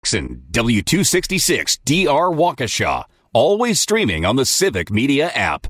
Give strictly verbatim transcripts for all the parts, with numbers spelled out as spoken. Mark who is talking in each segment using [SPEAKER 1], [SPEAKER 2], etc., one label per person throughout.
[SPEAKER 1] Erickson, W two sixty-six D R Waukesha. Always streaming on the Civic Media app.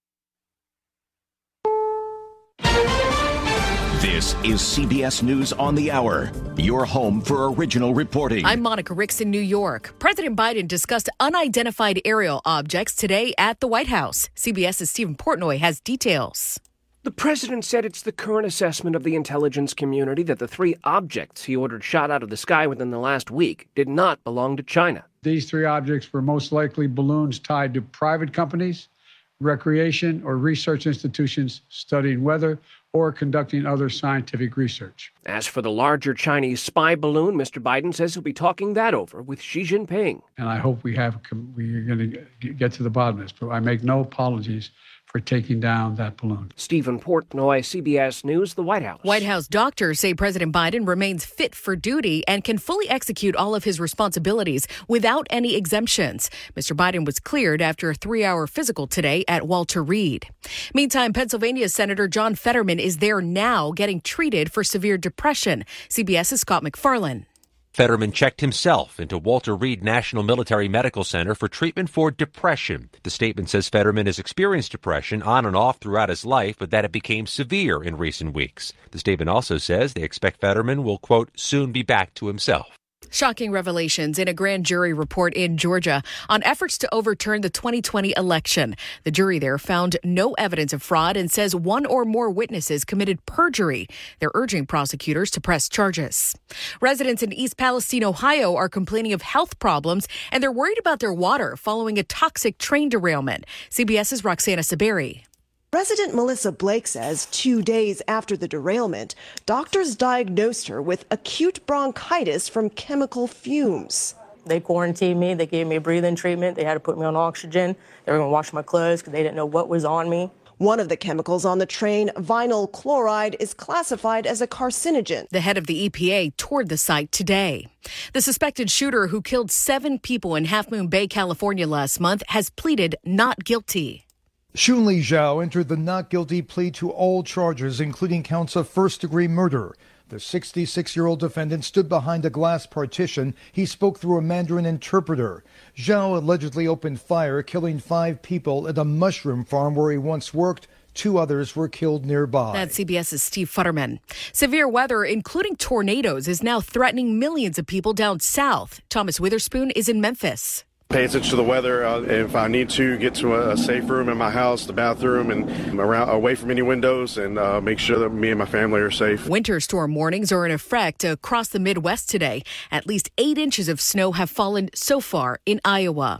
[SPEAKER 2] This is C B S News on the Hour, your home for original reporting.
[SPEAKER 3] I'm Monica Ricks in New York. President Biden discussed unidentified aerial objects today at the White House. CBS's Stephen Portnoy has details.
[SPEAKER 4] The president said it's the current assessment of the intelligence community that the three objects he ordered shot out of the sky within the last week did not belong to China.
[SPEAKER 5] These three objects were most likely balloons tied to private companies, recreation or research institutions studying weather or conducting other scientific research.
[SPEAKER 4] As for the larger Chinese spy balloon, Mister Biden says he'll be talking that over with Xi Jinping.
[SPEAKER 5] And I hope we have we're going to get to the bottom of this, but I make no apologies for taking down that balloon.
[SPEAKER 4] Stephen Portnoy, C B S News, the White House.
[SPEAKER 3] White House doctors say President Biden remains fit for duty and can fully execute all of his responsibilities without any exemptions. Mister Biden was cleared after a three-hour physical today at Walter Reed. Meantime, Pennsylvania Senator John Fetterman is there now getting treated for severe depression. CBS's Scott McFarlane.
[SPEAKER 6] Fetterman checked himself into Walter Reed National Military Medical Center for treatment for depression. The statement says Fetterman has experienced depression on and off throughout his life, but that it became severe in recent weeks. The statement also says they expect Fetterman will, quote, soon be back to himself.
[SPEAKER 3] Shocking revelations in a grand jury report in Georgia on efforts to overturn the twenty twenty election. The jury there found no evidence of fraud and says one or more witnesses committed perjury. They're urging prosecutors to press charges. Residents in East Palestine, Ohio are complaining of health problems, and they're worried about their water following a toxic train derailment. CBS's Roxana Saberi.
[SPEAKER 7] Resident Melissa Blake says two days after the derailment, doctors diagnosed her with acute bronchitis from chemical fumes.
[SPEAKER 8] They quarantined me. They gave me a breathing treatment. They had to put me on oxygen. They were going to wash my clothes because they didn't know what was on me.
[SPEAKER 7] One of the chemicals on the train, vinyl chloride, is classified as a carcinogen.
[SPEAKER 3] The head of the E P A toured the site today. The suspected shooter who killed seven people in Half Moon Bay, California last month has pleaded not guilty.
[SPEAKER 9] Xunli Zhao entered the not guilty plea to all charges, including counts of first-degree murder. The sixty-six-year-old defendant stood behind a glass partition. He spoke through a Mandarin interpreter. Zhao allegedly opened fire, killing five people at a mushroom farm where he once worked. Two others were killed nearby.
[SPEAKER 3] That's CBS's Steve Futterman. Severe weather, including tornadoes, is now threatening millions of people down south. Thomas Witherspoon is in Memphis.
[SPEAKER 10] Pay attention to the weather. Uh, if I need to, get to a, a safe room in my house, the bathroom, and around away from any windows, and uh, make sure that me and my family are safe.
[SPEAKER 3] Winter storm warnings are in effect across the Midwest today. At least eight inches of snow have fallen so far in Iowa.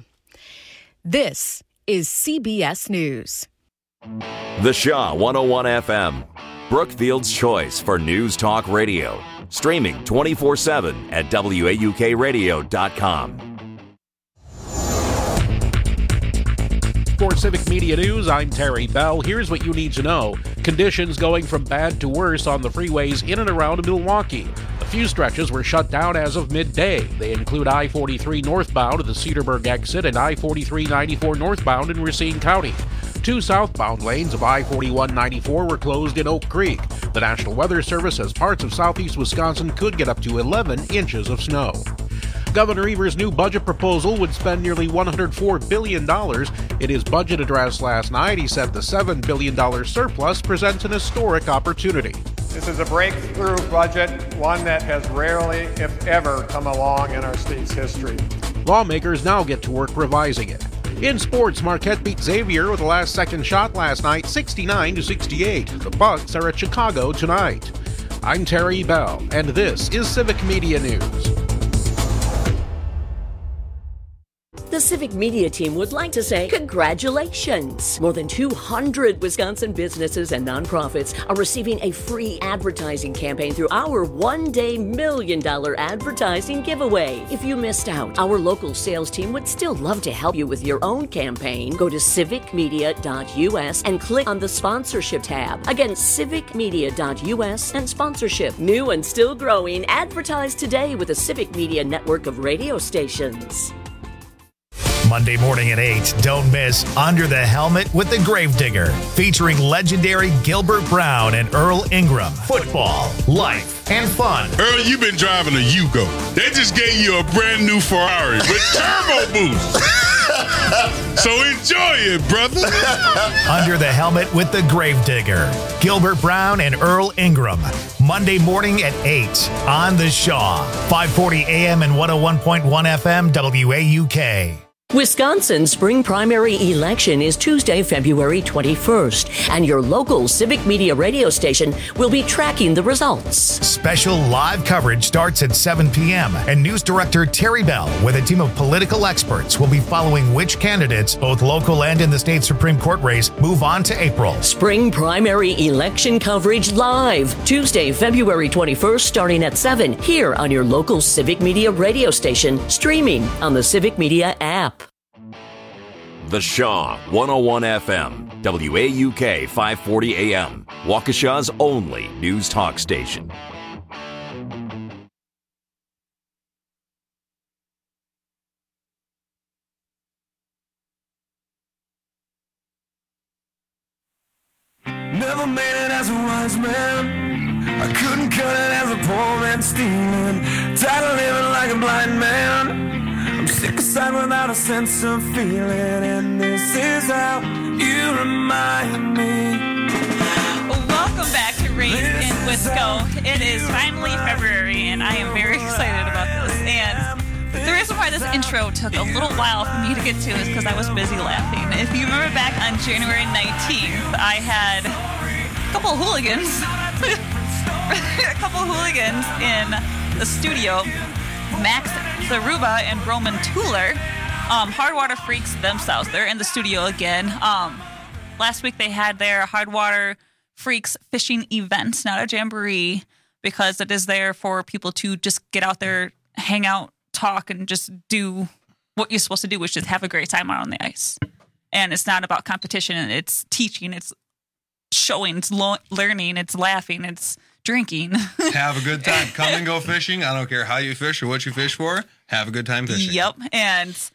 [SPEAKER 3] This is C B S News.
[SPEAKER 1] The Shaw one oh one F M, Brookfield's choice for news talk radio. Streaming twenty-four seven at W A U K radio dot com.
[SPEAKER 11] For Civic Media News, I'm Terry Bell. Here's what you need to know. Conditions going from bad to worse on the freeways in and around Milwaukee. A few stretches were shut down as of midday. They include I forty-three northbound at the Cedarburg exit and I forty-three ninety-four northbound in Racine County. Two southbound lanes of I forty-one ninety-four were closed in Oak Creek. The National Weather Service says parts of southeast Wisconsin could get up to eleven inches of snow. Governor Evers' new budget proposal would spend nearly one hundred four billion dollars. In his budget address last night, he said the seven billion dollars surplus presents an historic opportunity.
[SPEAKER 12] This is a breakthrough budget, one that has rarely, if ever, come along in our state's history.
[SPEAKER 11] Lawmakers now get to work revising it. In sports, Marquette beat Xavier with a last-second shot last night, sixty-nine to sixty-eight. The Bucks are at Chicago tonight. I'm Terry Bell, and this is Civic Media News.
[SPEAKER 13] The Civic Media team would like to say congratulations. More than two hundred Wisconsin businesses and nonprofits are receiving a free advertising campaign through our one-day million dollar advertising giveaway. If you missed out, our local sales team would still love to help you with your own campaign. Go to civic media dot U S and click on the sponsorship tab. Again, civic media dot U S and sponsorship. New and still growing. Advertise today with the Civic Media network of radio stations.
[SPEAKER 14] Monday morning at eight, don't miss Under the Helmet with the Gravedigger, featuring legendary Gilbert Brown and Earl Ingram. Football, life, and fun.
[SPEAKER 15] Earl, you've been driving a Yugo. They just gave you a brand new Ferrari with turbo boost. So enjoy it, brother.
[SPEAKER 14] Under the Helmet with the Gravedigger. Gilbert Brown and Earl Ingram. Monday morning at eight on The Shaw. five forty a.m. and one oh one point one F M W A U K.
[SPEAKER 13] Wisconsin's spring primary election is Tuesday, February twenty-first, and your local Civic Media radio station will be tracking the results.
[SPEAKER 14] Special live coverage starts at seven p.m., and News Director Terry Bell, with a team of political experts, will be following which candidates, both local and in the state Supreme Court race, move on to April.
[SPEAKER 13] Spring primary election coverage live, Tuesday, February twenty-first, starting at seven, here on your local Civic Media radio station, streaming on the Civic Media app.
[SPEAKER 1] The Shaw, one oh one F M, W A U K, five forty A M, Waukesha's only news talk station.
[SPEAKER 16] Never made it as a wise man. I couldn't cut it as a poor man stealing. Tired of living like a blind man. I'm sick aside without a sense of feeling, and this is how you remind me.
[SPEAKER 17] Welcome back to Raised in Wisco. It is finally February, and I am very excited about this. And the reason why this intro took a little while for me to get to is because I was busy laughing. If you remember back on January nineteenth, I had a couple of hooligans, a couple of hooligans in the studio. Max Zaruba and Roman Tuller, um, Hardwater Freaks themselves. They're in the studio again. Um, last week they had their Hardwater Freaks fishing event, not a jamboree, because it is there for people to just get out there, hang out, talk, and just do what you're supposed to do, which is have a great time out on the ice. And it's not about competition. It's teaching. It's showing. It's lo- learning. It's laughing. It's drinking.
[SPEAKER 18] Have a good time. Come and go fishing. I don't care how you fish or what you fish for. Have a good time fishing.
[SPEAKER 17] Yep. And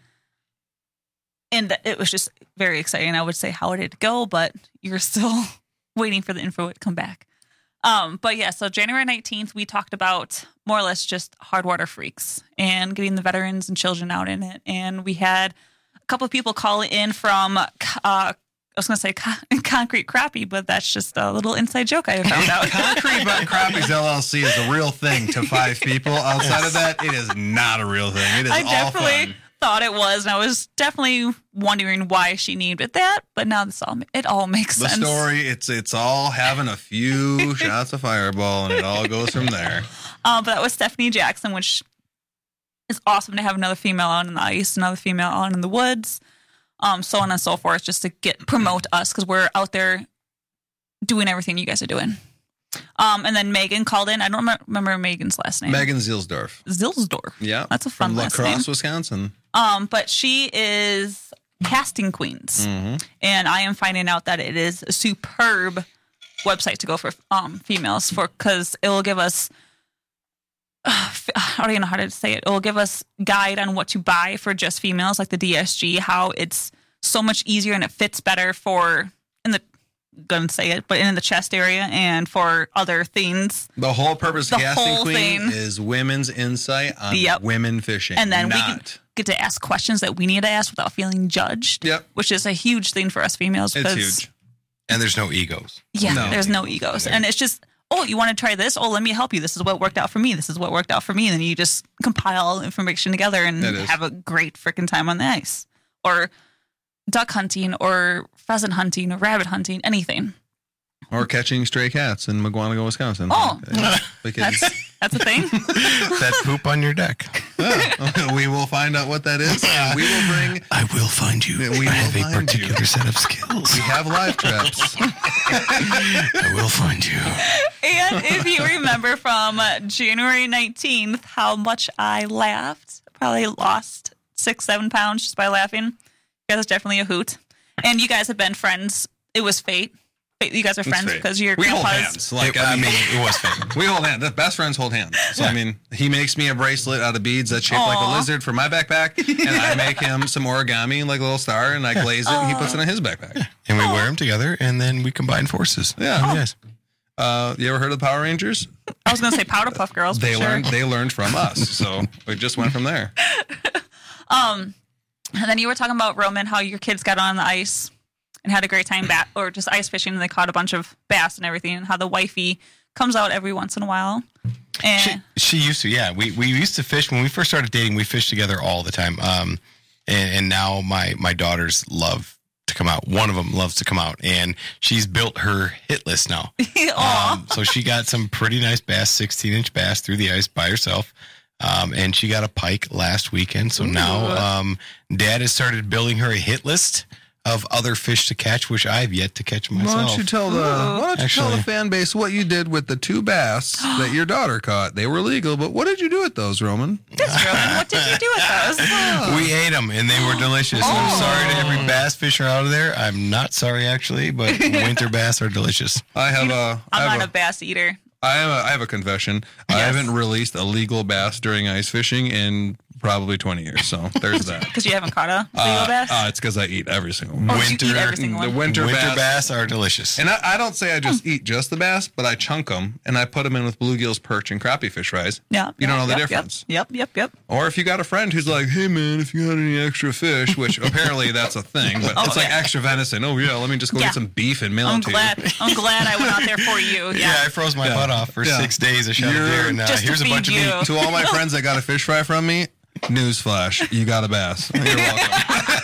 [SPEAKER 17] and it was just very exciting. I would say how did it go, but you're still waiting for the info to come back. Um, but yeah, so January nineteenth, we talked about more or less just Hardwater Freaks and getting the veterans and children out in it. And we had a couple of people call in from uh I was going to say con- Concrete Crappie, but that's just a little inside joke I found out.
[SPEAKER 18] Concrete Crappies L L C is a real thing to five people. Outside of that, it is not a real thing. It is
[SPEAKER 17] I
[SPEAKER 18] all
[SPEAKER 17] definitely
[SPEAKER 18] fun.
[SPEAKER 17] thought it was, and I was definitely wondering why she named it that, but now this all it all makes
[SPEAKER 18] The
[SPEAKER 17] sense.
[SPEAKER 18] story, it's it's all having a few shots of Fireball, and it all goes from there.
[SPEAKER 17] Um, but that was Stephanie Jackson, which is awesome to have another female out on the ice, another female out in the woods. Um, so on and so forth, just to get promote us because we're out there doing everything you guys are doing. Um, and then Megan called in. I don't remember, remember Megan's last name.
[SPEAKER 18] Megan Zilsdorf.
[SPEAKER 17] Zilsdorf.
[SPEAKER 18] Yeah,
[SPEAKER 17] that's a fun
[SPEAKER 18] from
[SPEAKER 17] last
[SPEAKER 18] LaCrosse,
[SPEAKER 17] name.
[SPEAKER 18] Wisconsin.
[SPEAKER 17] Um, but she is Casting Queens,
[SPEAKER 18] Mm-hmm.
[SPEAKER 17] and I am finding out that it is a superb website to go for um females for because it will give us. Uh, I don't even know how to say it. It will give us guide on what to buy for just females, like the D S G, how it's so much easier and it fits better for in the gonna say it, but in the chest area and for other things.
[SPEAKER 18] The whole purpose
[SPEAKER 17] The
[SPEAKER 18] of Casting
[SPEAKER 17] whole
[SPEAKER 18] Queen
[SPEAKER 17] thing.
[SPEAKER 18] is women's insight on
[SPEAKER 17] Yep.
[SPEAKER 18] women fishing.
[SPEAKER 17] And then
[SPEAKER 18] not.
[SPEAKER 17] we can get to ask questions that we need to ask without feeling judged.
[SPEAKER 18] Yep.
[SPEAKER 17] Which is a huge thing for us females.
[SPEAKER 18] It's
[SPEAKER 17] because,
[SPEAKER 18] huge.
[SPEAKER 19] And there's no egos.
[SPEAKER 17] Yeah,
[SPEAKER 19] No.
[SPEAKER 17] there's no egos. And it's just, oh, you want to try this? Oh, let me help you. This is what worked out for me. This is what worked out for me. And then you just compile information together and
[SPEAKER 18] It is.
[SPEAKER 17] have a great freaking time on the ice. Or duck hunting or pheasant hunting or rabbit hunting, anything.
[SPEAKER 18] Or catching stray cats in McGuanago, Wisconsin.
[SPEAKER 17] Oh,
[SPEAKER 18] Because
[SPEAKER 17] that's, that's a thing.
[SPEAKER 19] That poop on your deck.
[SPEAKER 18] Yeah. We will find out what that is. And we will bring.
[SPEAKER 19] I will find you.
[SPEAKER 18] We
[SPEAKER 19] I have
[SPEAKER 18] will
[SPEAKER 19] a
[SPEAKER 18] find
[SPEAKER 19] particular
[SPEAKER 18] you.
[SPEAKER 19] set of skills.
[SPEAKER 18] We have live traps.
[SPEAKER 19] I will find you.
[SPEAKER 17] And if you remember from uh, January nineteenth, how much I laughed, probably lost six, seven pounds just by laughing. You guys are definitely a hoot. And you guys have been friends. It was fate. Fate- You guys are friends because you're
[SPEAKER 18] we hold
[SPEAKER 17] grandpa's-
[SPEAKER 18] hands. Like
[SPEAKER 19] It-
[SPEAKER 18] I
[SPEAKER 19] I
[SPEAKER 18] mean,
[SPEAKER 19] mean, it was fake.
[SPEAKER 18] we hold hands. The best friends hold hands. So I mean, he makes me a bracelet out of beads that's shaped like
[SPEAKER 17] Aw.
[SPEAKER 18] a lizard for my backpack, and I make him some origami like a little star, and I glaze it, and he puts it in his backpack.
[SPEAKER 19] And we wear them together, and then we combine forces.
[SPEAKER 18] Yeah.
[SPEAKER 19] Yes.
[SPEAKER 20] Uh, you ever heard of the Power Rangers?
[SPEAKER 17] I was going to say Powder Puff Girls.
[SPEAKER 20] They
[SPEAKER 17] for
[SPEAKER 20] learned.
[SPEAKER 17] Sure.
[SPEAKER 20] They learned from us, so we just went from there.
[SPEAKER 17] Um, and then you were talking about Roman, how your kids got on the ice and had a great time, bat or just ice fishing, and they caught a bunch of bass and everything, and how the wifey comes out every once in a while. And
[SPEAKER 21] she, she used to, yeah. We we used to fish when we first started dating. We fished together all the time. Um, and, and now my my daughters love to come out. One of them loves to come out, and she's built her hit list now. um, so she got some pretty nice bass, sixteen inch bass through the ice by herself. Um, and she got a pike last weekend. So Ooh. now um, Dad has started building her a hit list of other fish to catch, which I've yet to catch myself.
[SPEAKER 20] Why don't you tell the Why don't you Actually, tell the fan base what you did with the two bass that your daughter caught? They were legal, but what did you do with those, Roman?
[SPEAKER 17] Yes, Roman. What did you do with those?
[SPEAKER 21] Oh. We ate them, and they were delicious. Oh. I'm sorry to every bass fisher out there. I'm not sorry, actually, but winter bass are delicious.
[SPEAKER 20] I have a.
[SPEAKER 17] I'm
[SPEAKER 20] I have
[SPEAKER 17] not
[SPEAKER 20] a,
[SPEAKER 17] a bass eater.
[SPEAKER 20] I have a, I have a confession. Yes. I haven't released a legal bass during ice fishing in probably twenty years. So there's that.
[SPEAKER 17] Because you haven't caught a legal
[SPEAKER 20] uh,
[SPEAKER 17] bass?
[SPEAKER 20] Uh, it's because I eat every single one.
[SPEAKER 17] Oh, winter, you eat every single one?
[SPEAKER 20] The winter,
[SPEAKER 21] winter
[SPEAKER 20] bass.
[SPEAKER 21] bass are delicious.
[SPEAKER 20] And I, I don't say I just eat just the bass, but I chunk them and I put them in with bluegills, perch, and crappie fish fries.
[SPEAKER 17] Yeah.
[SPEAKER 20] You don't know the
[SPEAKER 17] yep,
[SPEAKER 20] difference.
[SPEAKER 17] Yep, yep, yep.
[SPEAKER 20] Or if you got a friend who's like, hey, man, if you got any extra fish, which apparently that's a thing, but oh, it's like yeah. extra venison. Oh, yeah, let me just go yeah. get some beef and mail
[SPEAKER 17] I'm
[SPEAKER 20] it to
[SPEAKER 17] glad,
[SPEAKER 20] you.
[SPEAKER 17] I'm glad I went out there for you. Yeah,
[SPEAKER 21] yeah I froze my yeah. butt off for yeah. six days. I shot a deer, and uh, here's a bunch
[SPEAKER 17] you.
[SPEAKER 21] of meat.
[SPEAKER 20] To all my friends that got a fish fry from me, newsflash, you got a bass. You're welcome.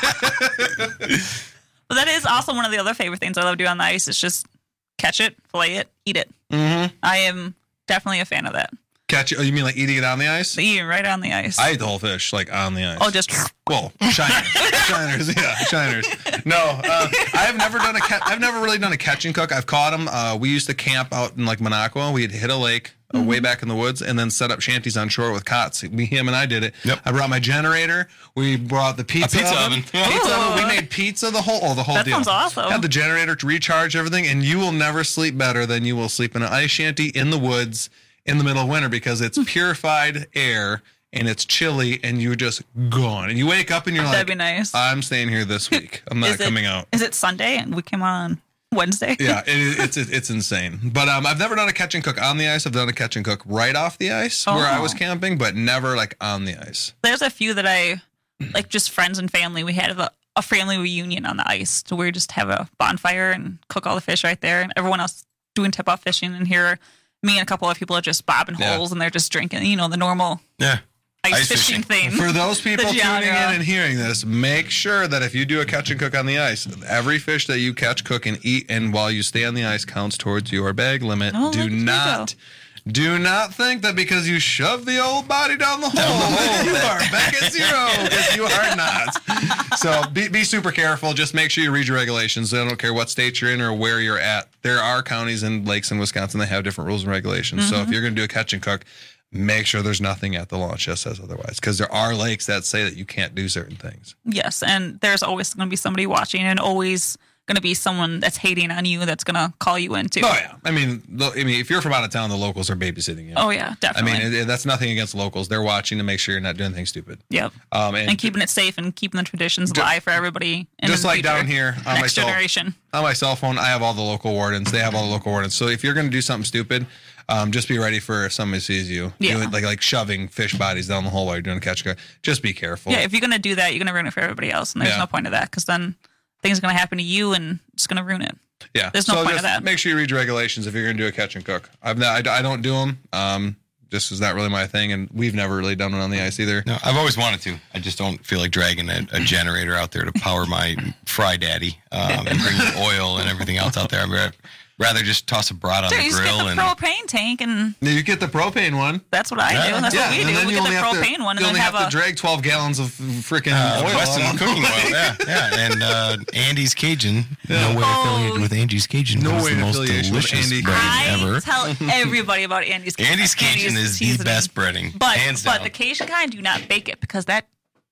[SPEAKER 17] Well, that is also one of the other favorite things I love to do on the ice is just catch it, fillet it, eat it.
[SPEAKER 20] Mm-hmm.
[SPEAKER 17] I am definitely a fan of that.
[SPEAKER 20] Catch it? Oh, you mean like eating it on the ice?
[SPEAKER 17] Eating right on the ice.
[SPEAKER 20] I eat the whole fish, like on the ice.
[SPEAKER 17] Oh, just...
[SPEAKER 20] Well, shiners. shiners, yeah, shiners. No, uh, I've never done a ca- I've never really done a catch and cook. I've caught them. Uh, we used to camp out in like Minocqua. We'd hit a lake uh, mm-hmm. way back in the woods and then set up shanties on shore with cots. Me, him, and I did it.
[SPEAKER 21] Yep.
[SPEAKER 20] I brought my generator. We brought the pizza,
[SPEAKER 21] a pizza
[SPEAKER 20] oven.
[SPEAKER 21] oven.
[SPEAKER 20] Pizza oven. We made pizza the whole, oh, the whole
[SPEAKER 17] that
[SPEAKER 20] deal.
[SPEAKER 17] That sounds awesome.
[SPEAKER 20] Had the generator to recharge everything, and you will never sleep better than you will sleep in an ice shanty in the woods in the middle of winter because it's purified air and it's chilly and you're just gone. And you wake up and you're
[SPEAKER 17] That'd
[SPEAKER 20] like,
[SPEAKER 17] be nice.
[SPEAKER 20] I'm staying here this week. I'm not
[SPEAKER 17] is
[SPEAKER 20] coming
[SPEAKER 17] it,
[SPEAKER 20] out.
[SPEAKER 17] Is it Sunday and we came on Wednesday?
[SPEAKER 20] Yeah, it, it's it, it's insane. But um, I've never done a catch and cook on the ice. I've done a catch and cook right off the ice oh. where I was camping, but never like on the ice.
[SPEAKER 17] There's a few that I, like just friends and family, we had a, a family reunion on the ice. So we just have a bonfire and cook all the fish right there. And everyone else doing tip-off fishing. And here, me and a couple of people are just bobbing yeah. holes and they're just drinking, you know, the normal
[SPEAKER 21] yeah.
[SPEAKER 17] ice, ice fishing, fishing thing.
[SPEAKER 20] For those people tuning in and hearing this, make sure that if you do a catch and cook on the ice, every fish that you catch, cook, and eat, and while you stay on the ice counts towards your bag limit.
[SPEAKER 17] Oh,
[SPEAKER 20] do not... Do not think that because you shove the old body down the hole, that you are back at zero, because you are not. So be, be super careful. Just make sure you read your regulations. I don't care what state you're in or where you're at. There are counties and lakes in Wisconsin that have different rules and regulations. Mm-hmm. So if you're going to do a catch and cook, make sure there's nothing at the launch that says otherwise, because there are lakes that say that you can't do certain things.
[SPEAKER 17] Yes, and there's always going to be somebody watching and always going to be someone that's hating on you that's going to call you in too.
[SPEAKER 20] Oh yeah, I mean, I mean, if you're from out of town, the locals are babysitting you.
[SPEAKER 17] Oh yeah, definitely.
[SPEAKER 20] I mean, it, that's nothing against locals. They're watching to make sure you're not doing anything stupid.
[SPEAKER 17] Yep.
[SPEAKER 20] Um, and,
[SPEAKER 17] and keeping it safe and keeping the traditions d- alive for everybody. In
[SPEAKER 20] just
[SPEAKER 17] the
[SPEAKER 20] like
[SPEAKER 17] future.
[SPEAKER 20] down here on
[SPEAKER 17] Next
[SPEAKER 20] my cell,
[SPEAKER 17] generation.
[SPEAKER 20] On my cell phone, I have all the local wardens. They have all the local wardens. So if you're going to do something stupid, um, just be ready for if somebody sees you.
[SPEAKER 17] Yeah.
[SPEAKER 20] Doing, like like shoving fish bodies down the hole while you're doing a catch and cook. Just be careful.
[SPEAKER 17] Yeah, if you're going to do that, you're going to ruin it for everybody else, and there's yeah. no point of that, because then things are going to happen to you and it's going to ruin it.
[SPEAKER 20] Yeah.
[SPEAKER 17] There's no
[SPEAKER 20] so
[SPEAKER 17] point
[SPEAKER 20] just
[SPEAKER 17] of that.
[SPEAKER 20] Make sure you read your regulations if you're going to do a catch and cook. I've not, I, I don't do them. Um, just is not really my thing, and we've never really done it on the ice either.
[SPEAKER 21] No, I've always wanted to. I just don't feel like dragging a, a generator out there to power my Fry Daddy um, and bring the oil and everything else out there. I'd rather just toss a brat on
[SPEAKER 17] sure,
[SPEAKER 20] the
[SPEAKER 17] you
[SPEAKER 20] grill.
[SPEAKER 17] Just get the
[SPEAKER 20] and
[SPEAKER 17] propane tank, and
[SPEAKER 20] you get the propane one.
[SPEAKER 17] That's what I yeah. do. That's
[SPEAKER 20] yeah.
[SPEAKER 17] what we
[SPEAKER 20] and
[SPEAKER 17] do. We get the propane
[SPEAKER 20] to,
[SPEAKER 17] one, and
[SPEAKER 20] you
[SPEAKER 17] then
[SPEAKER 20] only
[SPEAKER 17] have,
[SPEAKER 20] have
[SPEAKER 17] a,
[SPEAKER 20] to drag twelve gallons of freaking
[SPEAKER 21] uh,
[SPEAKER 20] oil.
[SPEAKER 21] Weston cooking oil. Yeah, yeah. And uh, Andy's Cajun.
[SPEAKER 20] Yeah.
[SPEAKER 21] No way
[SPEAKER 17] oh,
[SPEAKER 21] affiliated with Angie's Cajun.
[SPEAKER 20] No
[SPEAKER 21] it's
[SPEAKER 20] way
[SPEAKER 21] the most
[SPEAKER 20] affiliation
[SPEAKER 21] delicious
[SPEAKER 20] with Andy.
[SPEAKER 21] breading
[SPEAKER 17] I
[SPEAKER 21] ever.
[SPEAKER 17] tell everybody about Andy's Cajun.
[SPEAKER 21] Andy's Cajun
[SPEAKER 17] Andy's
[SPEAKER 21] is
[SPEAKER 17] seasoning.
[SPEAKER 21] the best breading,
[SPEAKER 17] but
[SPEAKER 21] hands
[SPEAKER 17] but
[SPEAKER 21] down.
[SPEAKER 17] the Cajun kind do not bake it because that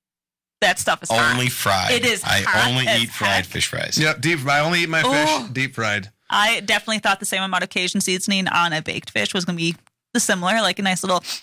[SPEAKER 17] that stuff is hot.
[SPEAKER 21] Only fried.
[SPEAKER 17] It is.
[SPEAKER 21] I
[SPEAKER 17] hot
[SPEAKER 21] only
[SPEAKER 17] as
[SPEAKER 21] eat fried
[SPEAKER 17] heck.
[SPEAKER 21] fish fries.
[SPEAKER 20] Yep, deep. I only eat my
[SPEAKER 17] Oh.
[SPEAKER 20] fish deep fried.
[SPEAKER 17] I definitely thought the same amount of Cajun seasoning on a baked fish was going to be similar, like a nice little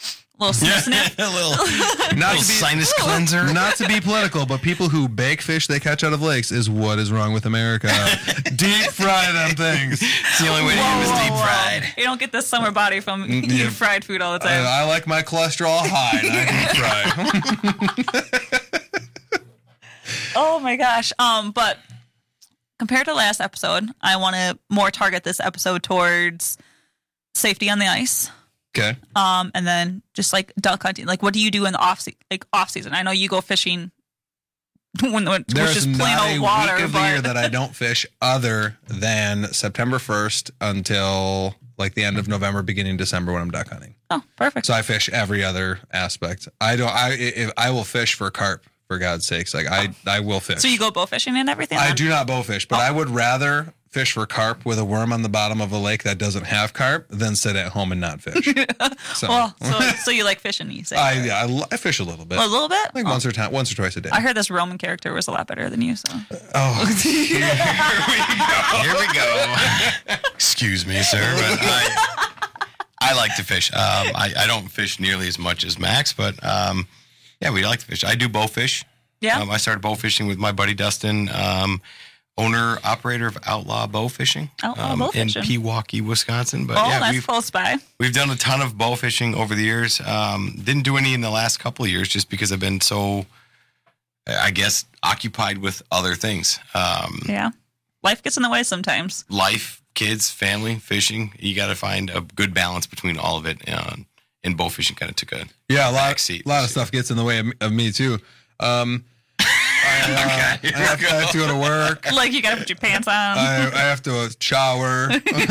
[SPEAKER 17] little snip, snip.
[SPEAKER 21] a little,
[SPEAKER 20] Not
[SPEAKER 21] little
[SPEAKER 20] to be,
[SPEAKER 21] sinus cleanser.
[SPEAKER 20] Not to be political, but people who bake fish they catch out of lakes is what is wrong with America. Deep fry them things.
[SPEAKER 21] It's the only way to
[SPEAKER 17] Whoa,
[SPEAKER 21] do it is
[SPEAKER 17] whoa,
[SPEAKER 21] deep
[SPEAKER 17] whoa.
[SPEAKER 21] fried.
[SPEAKER 17] You don't get this summer body from
[SPEAKER 20] Mm,
[SPEAKER 17] eating
[SPEAKER 20] yeah.
[SPEAKER 17] fried food all the time.
[SPEAKER 20] I, I like my cholesterol high, not deep fried.
[SPEAKER 17] Oh my gosh. Um, but compared to last episode, I want to more target this episode towards safety on the ice.
[SPEAKER 20] Okay.
[SPEAKER 17] Um, and then just like duck hunting. Like, what do you do in the off se- like off season? I know you go fishing when, when which
[SPEAKER 20] There's
[SPEAKER 17] is plain
[SPEAKER 20] not
[SPEAKER 17] old
[SPEAKER 20] a
[SPEAKER 17] water,
[SPEAKER 20] week of the
[SPEAKER 17] but
[SPEAKER 20] year that I don't fish other than September first until like the end of November, beginning December when I'm duck hunting.
[SPEAKER 17] Oh, perfect.
[SPEAKER 20] So I fish every other aspect. I don't. I if I will fish for carp for God's sakes. Like I I will fish.
[SPEAKER 17] so you go bow fishing and everything.
[SPEAKER 20] I
[SPEAKER 17] then?
[SPEAKER 20] do not bow fish, but I would rather fish for carp with a worm on the bottom of a lake that doesn't have carp than sit at home and not fish. So,
[SPEAKER 17] Well, so, so you like fishing? You say
[SPEAKER 20] I, yeah, I li- I fish a little bit.
[SPEAKER 17] a little bit.
[SPEAKER 20] Like
[SPEAKER 17] Oh.
[SPEAKER 20] once or time, once or twice a day.
[SPEAKER 17] I heard this Roman character was a lot better than you. So
[SPEAKER 20] Oh,
[SPEAKER 21] Here we go. Excuse me, sir, but I, I like to fish. Um, I, I don't fish nearly as much as Max, but um, yeah, we like to fish. I do bow fish.
[SPEAKER 17] Yeah.
[SPEAKER 21] Um, I started bow fishing with my buddy Dustin, um, owner operator of Outlaw Bow Fishing,
[SPEAKER 17] Outlaw
[SPEAKER 21] um,
[SPEAKER 17] Bow
[SPEAKER 21] in
[SPEAKER 17] Fishing.
[SPEAKER 21] Pewaukee, Wisconsin. But
[SPEAKER 17] oh,
[SPEAKER 21] yeah,
[SPEAKER 17] that's
[SPEAKER 21] we've
[SPEAKER 17] close by.
[SPEAKER 21] we've done a ton of bow fishing over the years. Um, didn't do any in the last couple of years just because I've been so, I guess, occupied with other things. Um,
[SPEAKER 17] Yeah, life gets in the way sometimes.
[SPEAKER 21] life, kids, family, fishing. You got to find a good balance between all of it. Uh, and bow fishing kind of took a
[SPEAKER 20] yeah, a lot,
[SPEAKER 21] backseat.
[SPEAKER 20] a lot of stuff gets in the way of, me- of me too. Um, I, uh, I, have to, I have to go to work.
[SPEAKER 17] Like you gotta put your pants on.
[SPEAKER 20] I, I have to shower. uh, no,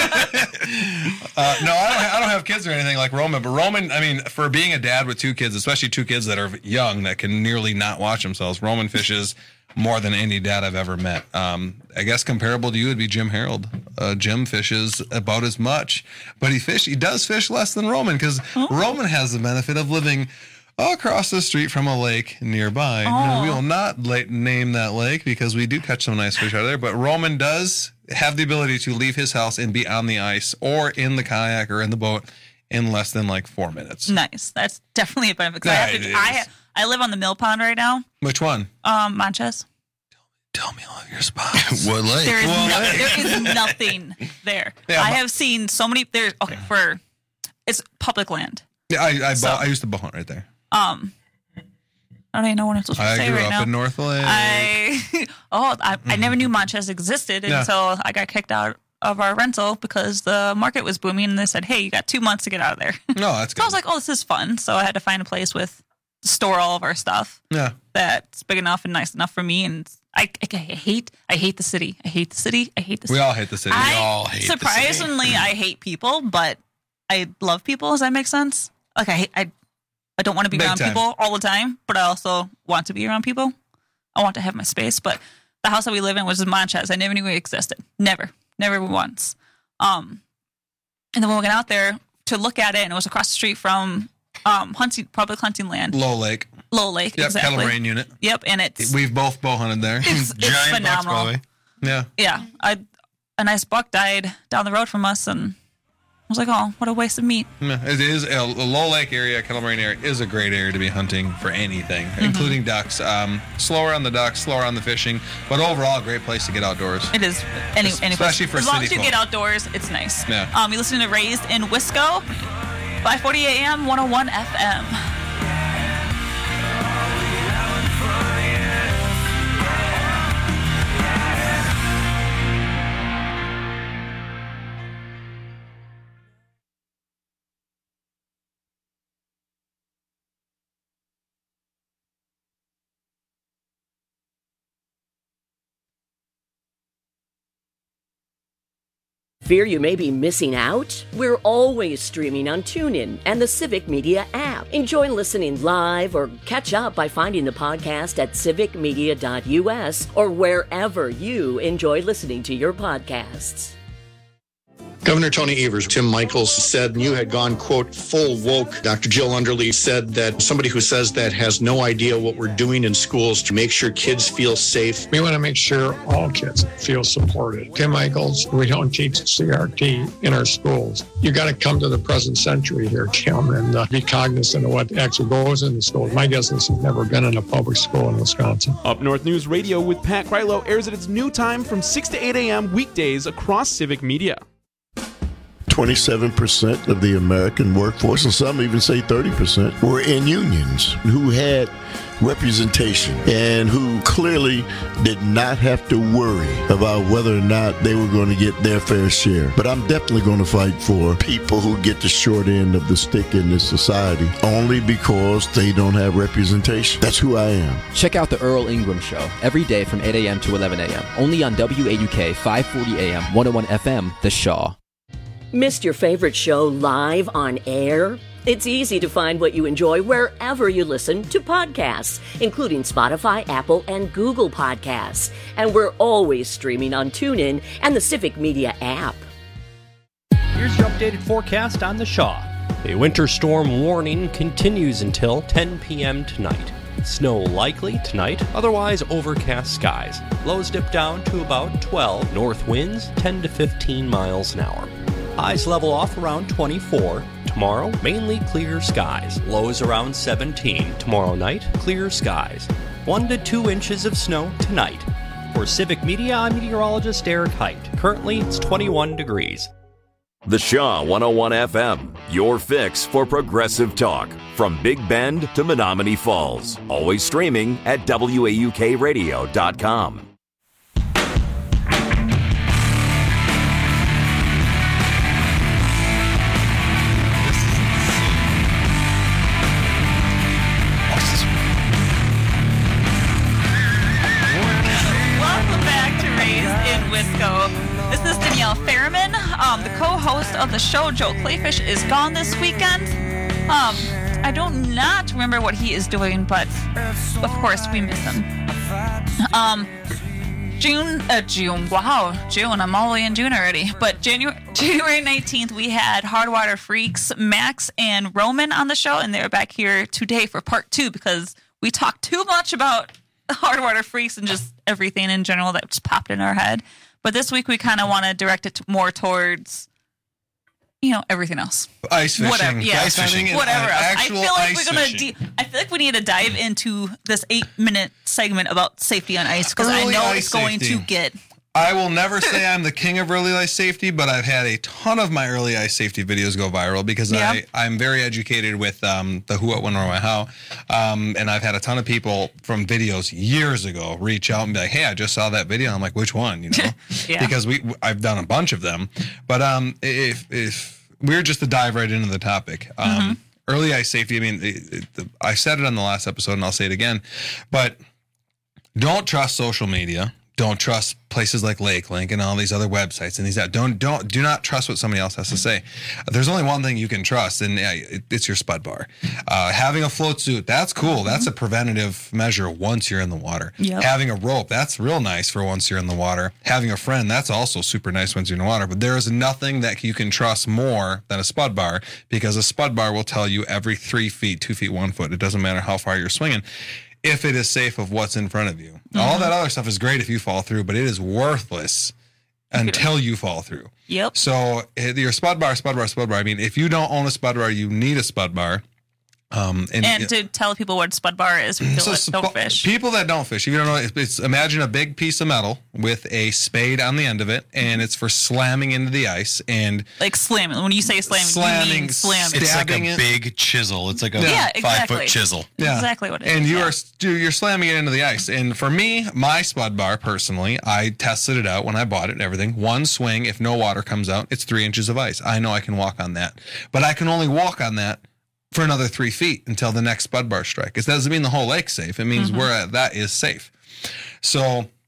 [SPEAKER 20] I don't. I don't have kids or anything like Roman. But Roman, I mean, for being a dad with two kids, especially two kids that are young that can nearly not watch themselves, Roman fishes more than any dad I've ever met. Um, I guess comparable to you would be Jim Harold. Uh, Jim fishes about as much, but he fish. He does fish less than Roman because
[SPEAKER 17] Oh.
[SPEAKER 20] Roman has the benefit of living across the street from a lake nearby. Now, we will not la- name that lake because we do catch some nice fish out of there, but Roman does have the ability to leave his house and be on the ice or in the kayak or in the boat in less than like four minutes.
[SPEAKER 17] Nice. That's definitely a benefit. 'Cause I, have
[SPEAKER 20] Yeah,
[SPEAKER 17] to,
[SPEAKER 20] it
[SPEAKER 17] I,
[SPEAKER 20] is.
[SPEAKER 17] I live on the mill pond right now.
[SPEAKER 20] Which one?
[SPEAKER 17] Um, Manches.
[SPEAKER 20] Tell me all of your spots.
[SPEAKER 21] What lake?
[SPEAKER 17] There is,
[SPEAKER 20] Well,
[SPEAKER 17] no,
[SPEAKER 20] hey.
[SPEAKER 17] there is nothing there.
[SPEAKER 20] Yeah,
[SPEAKER 17] I
[SPEAKER 20] but-
[SPEAKER 17] have seen so many. There's okay for it's public land.
[SPEAKER 20] Yeah, I I,
[SPEAKER 17] So-
[SPEAKER 20] bow, I used to bow hunt right there.
[SPEAKER 17] Um, I don't even know what I'm supposed to
[SPEAKER 20] I
[SPEAKER 17] say
[SPEAKER 20] grew
[SPEAKER 17] right
[SPEAKER 20] up
[SPEAKER 17] now.
[SPEAKER 20] in North Lake.
[SPEAKER 17] I oh I, I never knew Manches existed
[SPEAKER 20] Yeah.
[SPEAKER 17] until I got kicked out of our rental because the market was booming and they said, hey, you got two months to get out of there.
[SPEAKER 20] No, that's
[SPEAKER 17] So
[SPEAKER 20] good.
[SPEAKER 17] I was like, oh, this is fun. So I had to find a place with store all of our stuff
[SPEAKER 20] Yeah.
[SPEAKER 17] that's big enough and nice enough for me. And I, I, I hate I hate the city. I hate the city. I hate the
[SPEAKER 20] We
[SPEAKER 17] city.
[SPEAKER 20] all hate the city.
[SPEAKER 17] I,
[SPEAKER 21] We all hate the city.
[SPEAKER 17] surprisingly, I hate people, but I love people. Does that make sense? Like I hate, I I don't want to be
[SPEAKER 20] Big
[SPEAKER 17] around
[SPEAKER 20] time.
[SPEAKER 17] people all the time, but I also want to be around people. I want to have my space. But the house that we live in was in Manches. I never knew it existed. Never, never once. Um, and then when we went out there to look at it, and it was across the street from um hunting public hunting land,
[SPEAKER 20] Low Lake.
[SPEAKER 17] Low Lake.
[SPEAKER 20] Yep,
[SPEAKER 17] exactly.
[SPEAKER 20] Kettle Rain Unit.
[SPEAKER 17] Yep, and it's
[SPEAKER 20] We've both bow hunted there.
[SPEAKER 17] it's, it's phenomenal.
[SPEAKER 20] Yeah.
[SPEAKER 17] Yeah, I a nice buck died down the road from us, and I was like, oh, what a waste of meat.
[SPEAKER 20] Yeah, it is a, a Low Lake area, Kettle Rain area is a great area to be hunting for anything,
[SPEAKER 17] Mm-hmm.
[SPEAKER 20] including ducks. Um, slower on the ducks, slower on the fishing, but overall, a great place to get outdoors.
[SPEAKER 17] It is any, any
[SPEAKER 20] Especially for
[SPEAKER 17] as long
[SPEAKER 20] city
[SPEAKER 17] as you
[SPEAKER 20] folk.
[SPEAKER 17] get outdoors, it's nice.
[SPEAKER 20] Yeah.
[SPEAKER 17] Um, you listen to Raised in Wisco, five forty A M, one oh one F M.
[SPEAKER 13] Fear you may be missing out? We're always streaming on TuneIn and the Civic Media app. Enjoy listening live or catch up by finding the podcast at civic media dot U S or wherever you enjoy listening to your podcasts.
[SPEAKER 2] Governor Tony Evers, Tim Michaels said you had gone, quote, full woke. Doctor Jill Underly said that somebody who says that has no idea what we're doing in schools to make sure kids feel safe.
[SPEAKER 22] We want to make sure all kids feel supported. Tim Michaels, we don't teach C R T in our schools. You got to come to the present century here, Tim, and uh, be cognizant of what actually goes in the schools. My guess is he's never been in a public school in Wisconsin.
[SPEAKER 23] Up North News Radio with Pat Krylo airs at its new time from six to eight a.m. weekdays across Civic Media.
[SPEAKER 24] twenty-seven percent of the American workforce, and some even say thirty percent, were in unions who had representation and who clearly did not have to worry about whether or not they were going to get their fair share. But I'm definitely going to fight for people who get the short end of the stick in this society only because they don't have representation. That's who I am.
[SPEAKER 25] Check out the Earl Ingram Show every day from eight a.m. to eleven a.m. only on W A U K five forty A M, one oh one F M, The Shaw.
[SPEAKER 13] Missed your favorite show live on air? It's easy to find what you enjoy wherever you listen to podcasts, including Spotify, Apple, and Google Podcasts. And we're always streaming on TuneIn and the Civic Media app.
[SPEAKER 26] Here's your updated forecast on The Shaw. A winter storm warning continues until ten p.m. tonight. Snow likely tonight, otherwise overcast skies. Lows dip down to about twelve. North winds ten to fifteen miles an hour. Highs level off around twenty-four. Tomorrow, mainly clear skies. Lows around seventeen. Tomorrow night, clear skies. One to two inches of snow tonight. For Civic Media, I'm meteorologist Eric Height. Currently, it's twenty-one degrees.
[SPEAKER 1] The Shaw one oh one F M, your fix for progressive talk. From Big Bend to Menominee Falls. Always streaming at W A U K radio dot com.
[SPEAKER 17] This is Danielle Fairman. Um, the co-host of the show, Joe Clayfish, is gone this weekend. Um, I don't not remember what he is doing, but of course we miss him. Um, June, uh, June, wow, June, I'm all the way in June already. But January, January nineteenth, we had Hardwater Freaks, Max and Roman on the show, and they're back here today for part two because we talked too much about Hardwater Freaks and just everything in general that just popped in our head. But this week we kind of want to direct it more towards, you know, everything else.
[SPEAKER 20] Ice fishing.
[SPEAKER 17] Whatever, yeah,
[SPEAKER 20] ice fishing.
[SPEAKER 17] whatever else. I
[SPEAKER 20] Actual
[SPEAKER 17] feel like
[SPEAKER 20] ice
[SPEAKER 17] we're gonna.
[SPEAKER 20] fishing.
[SPEAKER 17] De- I feel like we need to dive into this eight-minute segment about safety on ice because I
[SPEAKER 20] Early
[SPEAKER 17] know
[SPEAKER 20] ice
[SPEAKER 17] it's going
[SPEAKER 20] safety.
[SPEAKER 17] to get.
[SPEAKER 20] I will never say I'm the king of early ice safety, but I've had a ton of my early ice safety videos go viral because
[SPEAKER 17] Yeah.
[SPEAKER 20] I, I'm very educated with um, the who, what, when, where, why, how. Um, and I've had a ton of people from videos years ago reach out and be like, hey, I just saw that video. I'm like, which one? You know,
[SPEAKER 17] Yeah.
[SPEAKER 20] because we I've done a bunch of them. But um, if, if we're just to dive right into the topic, um,
[SPEAKER 17] Mm-hmm.
[SPEAKER 20] early ice safety, I mean, it, it, the, I said it on the last episode and I'll say it again, but don't trust social media. Don't trust places like LakeLink and all these other websites and these that don't don't do not trust what somebody else has to say. There's only one thing you can trust, and yeah, it, it's your spud bar. Uh, having a float suit, that's cool. That's a preventative measure once you're in the water.
[SPEAKER 17] Yep.
[SPEAKER 20] Having a rope, that's real nice for once you're in the water. Having a friend, that's also super nice once you're in the water. But there is nothing that you can trust more than a spud bar because a spud bar will tell you every three feet, two feet, one foot. It doesn't matter how far you're swinging. If it is safe of what's in front of you. Mm-hmm. All that other stuff is great if you fall through, but it is worthless until you fall through.
[SPEAKER 17] Yep.
[SPEAKER 20] So your spud bar, spud bar, spud bar. I mean, if you don't own a spud bar, you need a spud bar. Um, and
[SPEAKER 17] And to tell people what spud bar is, for people
[SPEAKER 20] so
[SPEAKER 17] that
[SPEAKER 20] sp-
[SPEAKER 17] don't fish.
[SPEAKER 20] People that don't fish, if you don't know, it's, it's imagine a big piece of metal with a spade on the end of it, and it's for slamming into the ice and
[SPEAKER 17] Like slamming. When you say slamming,
[SPEAKER 20] Slamming,
[SPEAKER 17] you mean slamming.
[SPEAKER 21] It's like a
[SPEAKER 20] Stabbing it.
[SPEAKER 21] big chisel. It's like a
[SPEAKER 17] Yeah,
[SPEAKER 21] five
[SPEAKER 17] exactly.
[SPEAKER 21] foot chisel.
[SPEAKER 17] Exactly what it
[SPEAKER 20] and
[SPEAKER 17] is,
[SPEAKER 20] you
[SPEAKER 17] yeah.
[SPEAKER 20] are dude, you're slamming it into the ice. And for me, my spud bar personally, I tested it out when I bought it and everything. One swing, if no water comes out, it's three inches of ice. I know I can walk on that, but I can only walk on that for another three feet until the next spud bar strike. It doesn't mean the whole lake's safe. It means
[SPEAKER 17] Mm-hmm.
[SPEAKER 20] where that is safe. So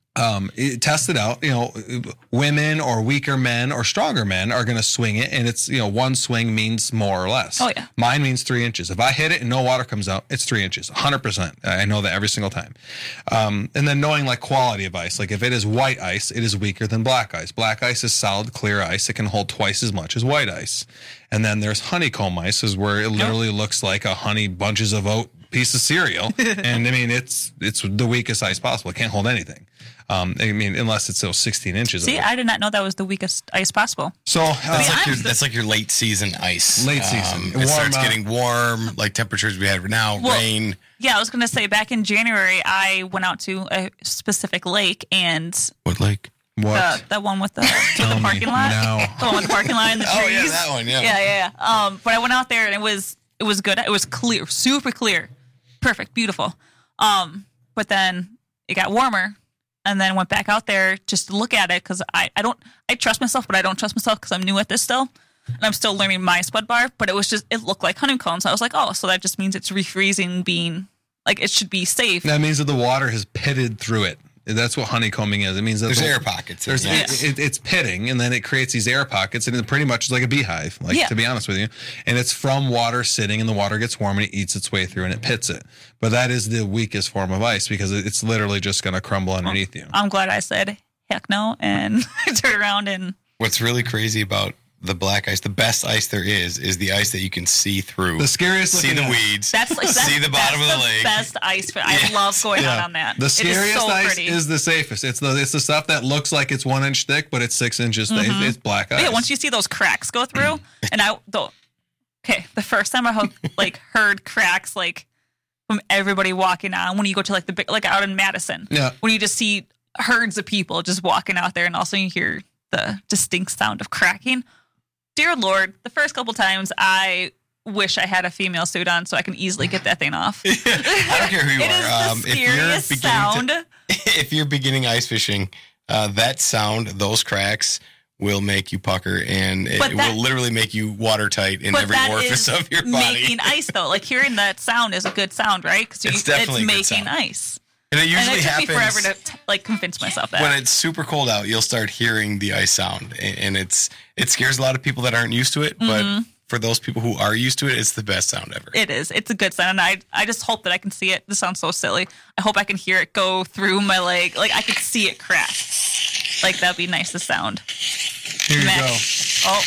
[SPEAKER 20] Um, it, test it out. You know, women or weaker men or stronger men are going to swing it, and it's, you know, one swing means more or less.
[SPEAKER 17] Oh, yeah.
[SPEAKER 20] Mine means three inches. If I hit it and no water comes out, it's three inches, one hundred percent. I know that every single time. Um, and then knowing like quality of ice, like if it is white ice, it is weaker than black ice. Black ice is solid, clear ice. It can hold twice as much as white ice. And then there's honeycomb ice, is where it literally yep. looks like a honey bunches of oat piece of cereal. And I mean, it's it's the weakest ice possible. It can't hold anything. Um, I mean, unless it's those sixteen inches.
[SPEAKER 17] See,
[SPEAKER 20] of it.
[SPEAKER 17] I did not know that was the weakest ice possible.
[SPEAKER 20] So uh,
[SPEAKER 21] that's, like your, that's like your late season ice.
[SPEAKER 20] Late season.
[SPEAKER 21] Um, it
[SPEAKER 20] warm
[SPEAKER 21] starts
[SPEAKER 20] up.
[SPEAKER 21] getting warm, like temperatures we have now,
[SPEAKER 17] Well,
[SPEAKER 21] rain.
[SPEAKER 17] Yeah, I was going to say back in January, I went out to a specific lake and
[SPEAKER 21] What lake?
[SPEAKER 20] What?
[SPEAKER 17] the, that one with the, with the
[SPEAKER 20] Tell
[SPEAKER 17] parking
[SPEAKER 20] me
[SPEAKER 17] lot.
[SPEAKER 20] now.
[SPEAKER 17] The one with the parking lot and the trees.
[SPEAKER 21] Oh, yeah, that one, yeah.
[SPEAKER 17] Yeah, yeah, yeah. Um, but I went out there and it was it was good. It was clear, super clear, perfect, beautiful. Um, but then it got warmer. And then went back out there just to look at it because I, I don't I trust myself, but I don't trust myself because I'm new at this still, and I'm still learning my spud bar. But it was just it looked like honeycombs. I was like, oh, so that just means it's refreezing, being like it should be safe.
[SPEAKER 20] That means that the water has pitted through it. That's what honeycombing is. It means that
[SPEAKER 21] There's
[SPEAKER 20] the,
[SPEAKER 21] air pockets in
[SPEAKER 20] There's
[SPEAKER 21] it,
[SPEAKER 20] it, it, it's pitting, and then it creates these air pockets, and it pretty much is like a beehive. Like
[SPEAKER 17] Yeah.
[SPEAKER 20] to be honest with you, and it's from water sitting, and the water gets warm, and it eats its way through, and it pits it. But that is the weakest form of ice because it's literally just going to crumble underneath you.
[SPEAKER 17] I'm glad I said heck no and turned around and
[SPEAKER 21] What's really crazy about the black ice, the best ice there is, is the ice that you can see through.
[SPEAKER 20] The scariest
[SPEAKER 21] see
[SPEAKER 20] looking
[SPEAKER 21] the
[SPEAKER 20] ice.
[SPEAKER 21] weeds,
[SPEAKER 17] that's like
[SPEAKER 21] see
[SPEAKER 17] that's,
[SPEAKER 21] the bottom
[SPEAKER 17] that's
[SPEAKER 21] of the lake.
[SPEAKER 17] Best ice. For, I love going out on that.
[SPEAKER 20] The
[SPEAKER 17] It is
[SPEAKER 20] scariest
[SPEAKER 17] so
[SPEAKER 20] ice
[SPEAKER 17] pretty.
[SPEAKER 20] is the safest. It's the it's the stuff that looks like it's one inch thick, but it's six inches thick.
[SPEAKER 17] Mhm.
[SPEAKER 20] It's black
[SPEAKER 17] But
[SPEAKER 20] ice.
[SPEAKER 17] yeah, once you see those cracks go through, and I the okay, the first time I ho- like heard cracks like from everybody walking on when you go to like the big like out in Madison,
[SPEAKER 20] Yeah.
[SPEAKER 17] when you just see herds of people just walking out there, and also you hear the distinct sound of cracking. Dear Lord, the first couple times I wish I had a female suit on so I can easily get that thing off.
[SPEAKER 21] I don't care who you
[SPEAKER 17] It is
[SPEAKER 21] are.
[SPEAKER 17] the
[SPEAKER 21] Um, if
[SPEAKER 17] scariest
[SPEAKER 21] you're beginning
[SPEAKER 17] sound.
[SPEAKER 21] to, if you're beginning ice fishing, uh, that sound, those cracks will make you pucker, and it
[SPEAKER 17] But that-
[SPEAKER 21] will literally make you watertight in
[SPEAKER 17] But
[SPEAKER 21] every
[SPEAKER 17] that
[SPEAKER 21] orifice
[SPEAKER 17] is
[SPEAKER 21] of your body.
[SPEAKER 17] making ice, though. Like hearing that sound is a good sound, right? Because
[SPEAKER 21] It's definitely a good
[SPEAKER 17] making
[SPEAKER 21] sound.
[SPEAKER 17] ice.
[SPEAKER 21] And it usually
[SPEAKER 17] and it took
[SPEAKER 21] happens
[SPEAKER 17] me forever to t- like convince myself that.
[SPEAKER 21] when it's super cold out. You'll start hearing the ice sound, and, and it's it scares a lot of people that aren't used to it. But
[SPEAKER 17] Mhm.
[SPEAKER 21] for those people who are used to it, it's the best sound ever.
[SPEAKER 17] It is. It's a good sound, and I I just hope that I can see it. This sounds so silly. I hope I can hear it go through my leg. Like I could see it crack. Like that'd be nice to sound.
[SPEAKER 20] Here you
[SPEAKER 17] Mac-
[SPEAKER 20] go.
[SPEAKER 17] Oh,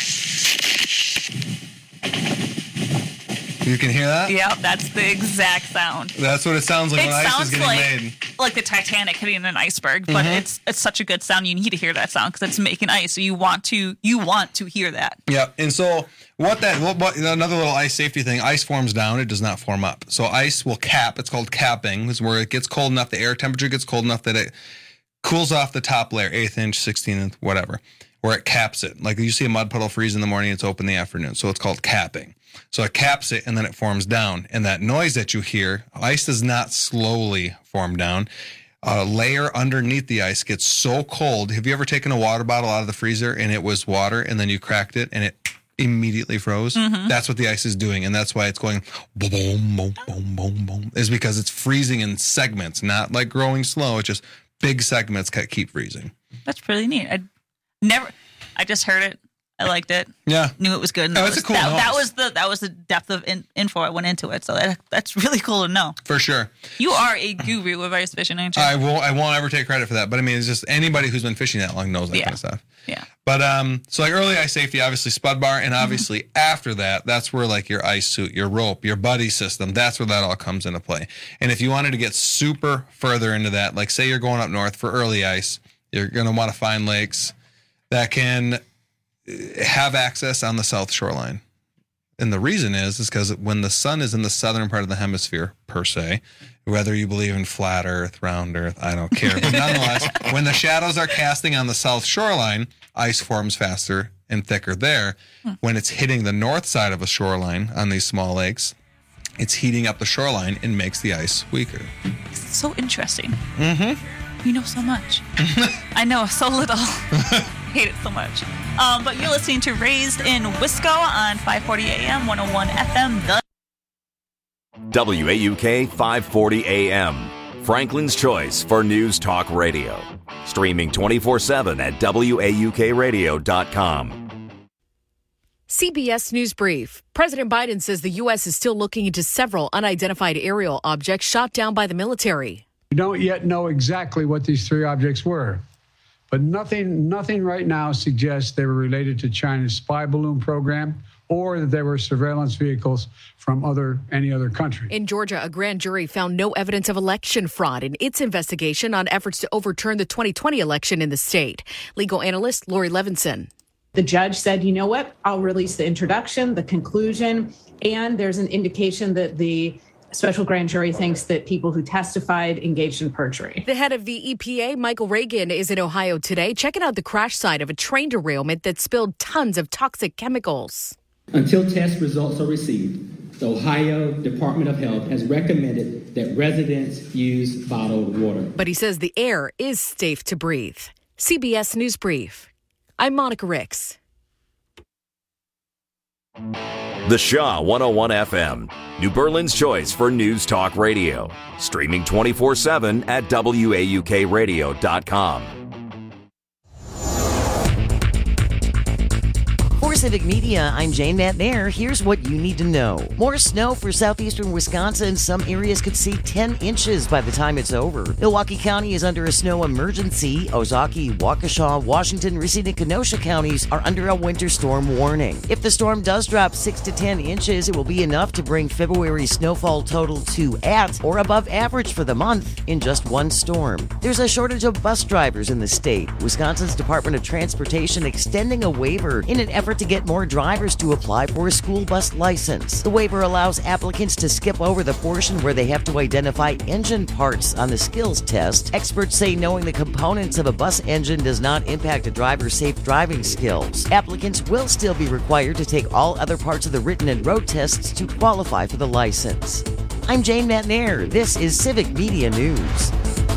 [SPEAKER 20] You can hear that?
[SPEAKER 17] yeah, that's the exact sound.
[SPEAKER 20] That's what it sounds like
[SPEAKER 17] It
[SPEAKER 20] when ice is
[SPEAKER 17] sounds
[SPEAKER 20] getting
[SPEAKER 17] like
[SPEAKER 20] made.
[SPEAKER 17] like the Titanic hitting an iceberg, but
[SPEAKER 20] Mhm.
[SPEAKER 17] it's it's such a good sound. You need to hear that sound because it's making ice. So you want to you want to hear that.
[SPEAKER 20] Yeah, and so what that what, what another little ice safety thing, ice forms down, it does not form up. So ice will cap, it's called capping, is where it gets cold enough, the air temperature gets cold enough that it cools off the top layer, eighth inch, sixteenth, whatever, where it caps it. Like you see a mud puddle freeze in the morning, it's open in the afternoon. So it's called capping. So it caps it and then it forms down. And that noise that you hear, ice does not slowly form down. A layer underneath the ice gets so cold. Have you ever taken a water bottle out of the freezer and it was water and then you cracked it and it immediately froze?
[SPEAKER 17] Mhm.
[SPEAKER 20] That's what the ice is doing. And that's why it's going boom, boom, boom, boom, boom, boom. Is because it's freezing in segments, not like growing slow. It's just big segments that keep freezing.
[SPEAKER 17] That's really neat. I never. I just heard it. I liked it.
[SPEAKER 20] Yeah.
[SPEAKER 17] Knew it was good. And
[SPEAKER 20] Oh,
[SPEAKER 17] that
[SPEAKER 20] it's a
[SPEAKER 17] was-
[SPEAKER 20] cool
[SPEAKER 17] that,
[SPEAKER 20] noise.
[SPEAKER 17] that was the that was the depth of in, info I went into it. So that, that's really cool to know.
[SPEAKER 20] For sure.
[SPEAKER 17] You are a guru of ice fishing, aren't you?
[SPEAKER 20] I won't I won't ever take credit for that. But I mean, it's just anybody who's been fishing that long knows that
[SPEAKER 17] Yeah.
[SPEAKER 20] kind of stuff.
[SPEAKER 17] Yeah.
[SPEAKER 20] But um, so like early ice safety, obviously spud bar, and obviously
[SPEAKER 17] Mm-hmm.
[SPEAKER 20] after that, that's where like your ice suit, your rope, your buddy system, that's where that all comes into play. And if you wanted to get super further into that, like say you're going up north for early ice, you're going to want to find lakes that can have access on the south shoreline. And the reason is, is because when the sun is in the southern part of the hemisphere, per se, whether you believe in flat earth, round earth, I don't care. But nonetheless, when the shadows are casting on the south shoreline, ice forms faster and thicker there. When it's hitting the north side of a shoreline on these small lakes, it's heating up the shoreline and makes the ice weaker.
[SPEAKER 17] It's so interesting.
[SPEAKER 20] Mm-hmm.
[SPEAKER 17] You know so much. I know so little. Hate it so much. Um, but you're listening to Raised in Wisco on five forty A M, one oh one F M. The
[SPEAKER 1] W A U K five forty A M, Franklin's choice for News Talk Radio. Streaming twenty-four seven at W A U K radio dot com.
[SPEAKER 3] C B S News Brief. President Biden says the U S is still looking into several unidentified aerial objects shot down by the military.
[SPEAKER 4] We don't yet know exactly what these three objects were, but nothing, nothing right now suggests they were related to China's spy balloon program or that they were surveillance vehicles from other any other country.
[SPEAKER 3] In Georgia, a grand jury found no evidence of election fraud in its investigation on efforts to overturn the twenty twenty election in the state. Legal analyst Lori Levinson.
[SPEAKER 5] The judge said, you know what, I'll release the introduction, the conclusion, and there's an indication that the special grand jury thinks that people who testified engaged in perjury.
[SPEAKER 3] The head of the E P A, Michael Reagan, is in Ohio today, checking out the crash site of a train derailment that spilled tons of toxic chemicals.
[SPEAKER 6] Until test results are received, the Ohio Department of Health has recommended that residents use bottled water.
[SPEAKER 3] But he says the air is safe to breathe. C B S News Brief. I'm Monica Ricks.
[SPEAKER 1] The Shaw one oh one F M, New Berlin's choice for news talk radio. Streaming twenty-four seven at W A U K radio dot com.
[SPEAKER 7] For Civic Media, I'm Jane McNair. Here's what you need to know. More snow for southeastern Wisconsin. Some areas could see ten inches by the time it's over. Milwaukee County is under a snow emergency. Ozaukee, Waukesha, Washington, Racine, and Kenosha counties are under a winter storm warning. If the storm does drop six to ten inches, it will be enough to bring February's snowfall total to at or above average for the month in just one storm. There's a shortage of bus drivers in the state. Wisconsin's Department of Transportation extending a waiver in an effort to get more drivers to apply for a school bus license. The waiver allows applicants to skip over the portion where they have to identify engine parts on the skills test. Experts say knowing the components of a bus engine does not impact a driver's safe driving skills. Applicants will still be required to take all other parts of the written and road tests to qualify for the license. I'm Jane McNair. This is Civic Media News.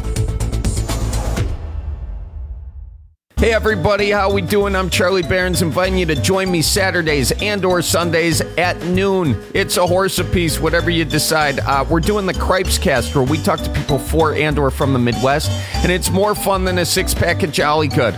[SPEAKER 8] Hey everybody, how we doing? I'm Charlie Barons, inviting you to join me Saturdays and or Sundays at noon. It's a horse apiece, whatever you decide. Uh, we're doing the Cripes Cast, where we talk to people for and or from the Midwest, and it's more fun than a six-pack of Jolly Good.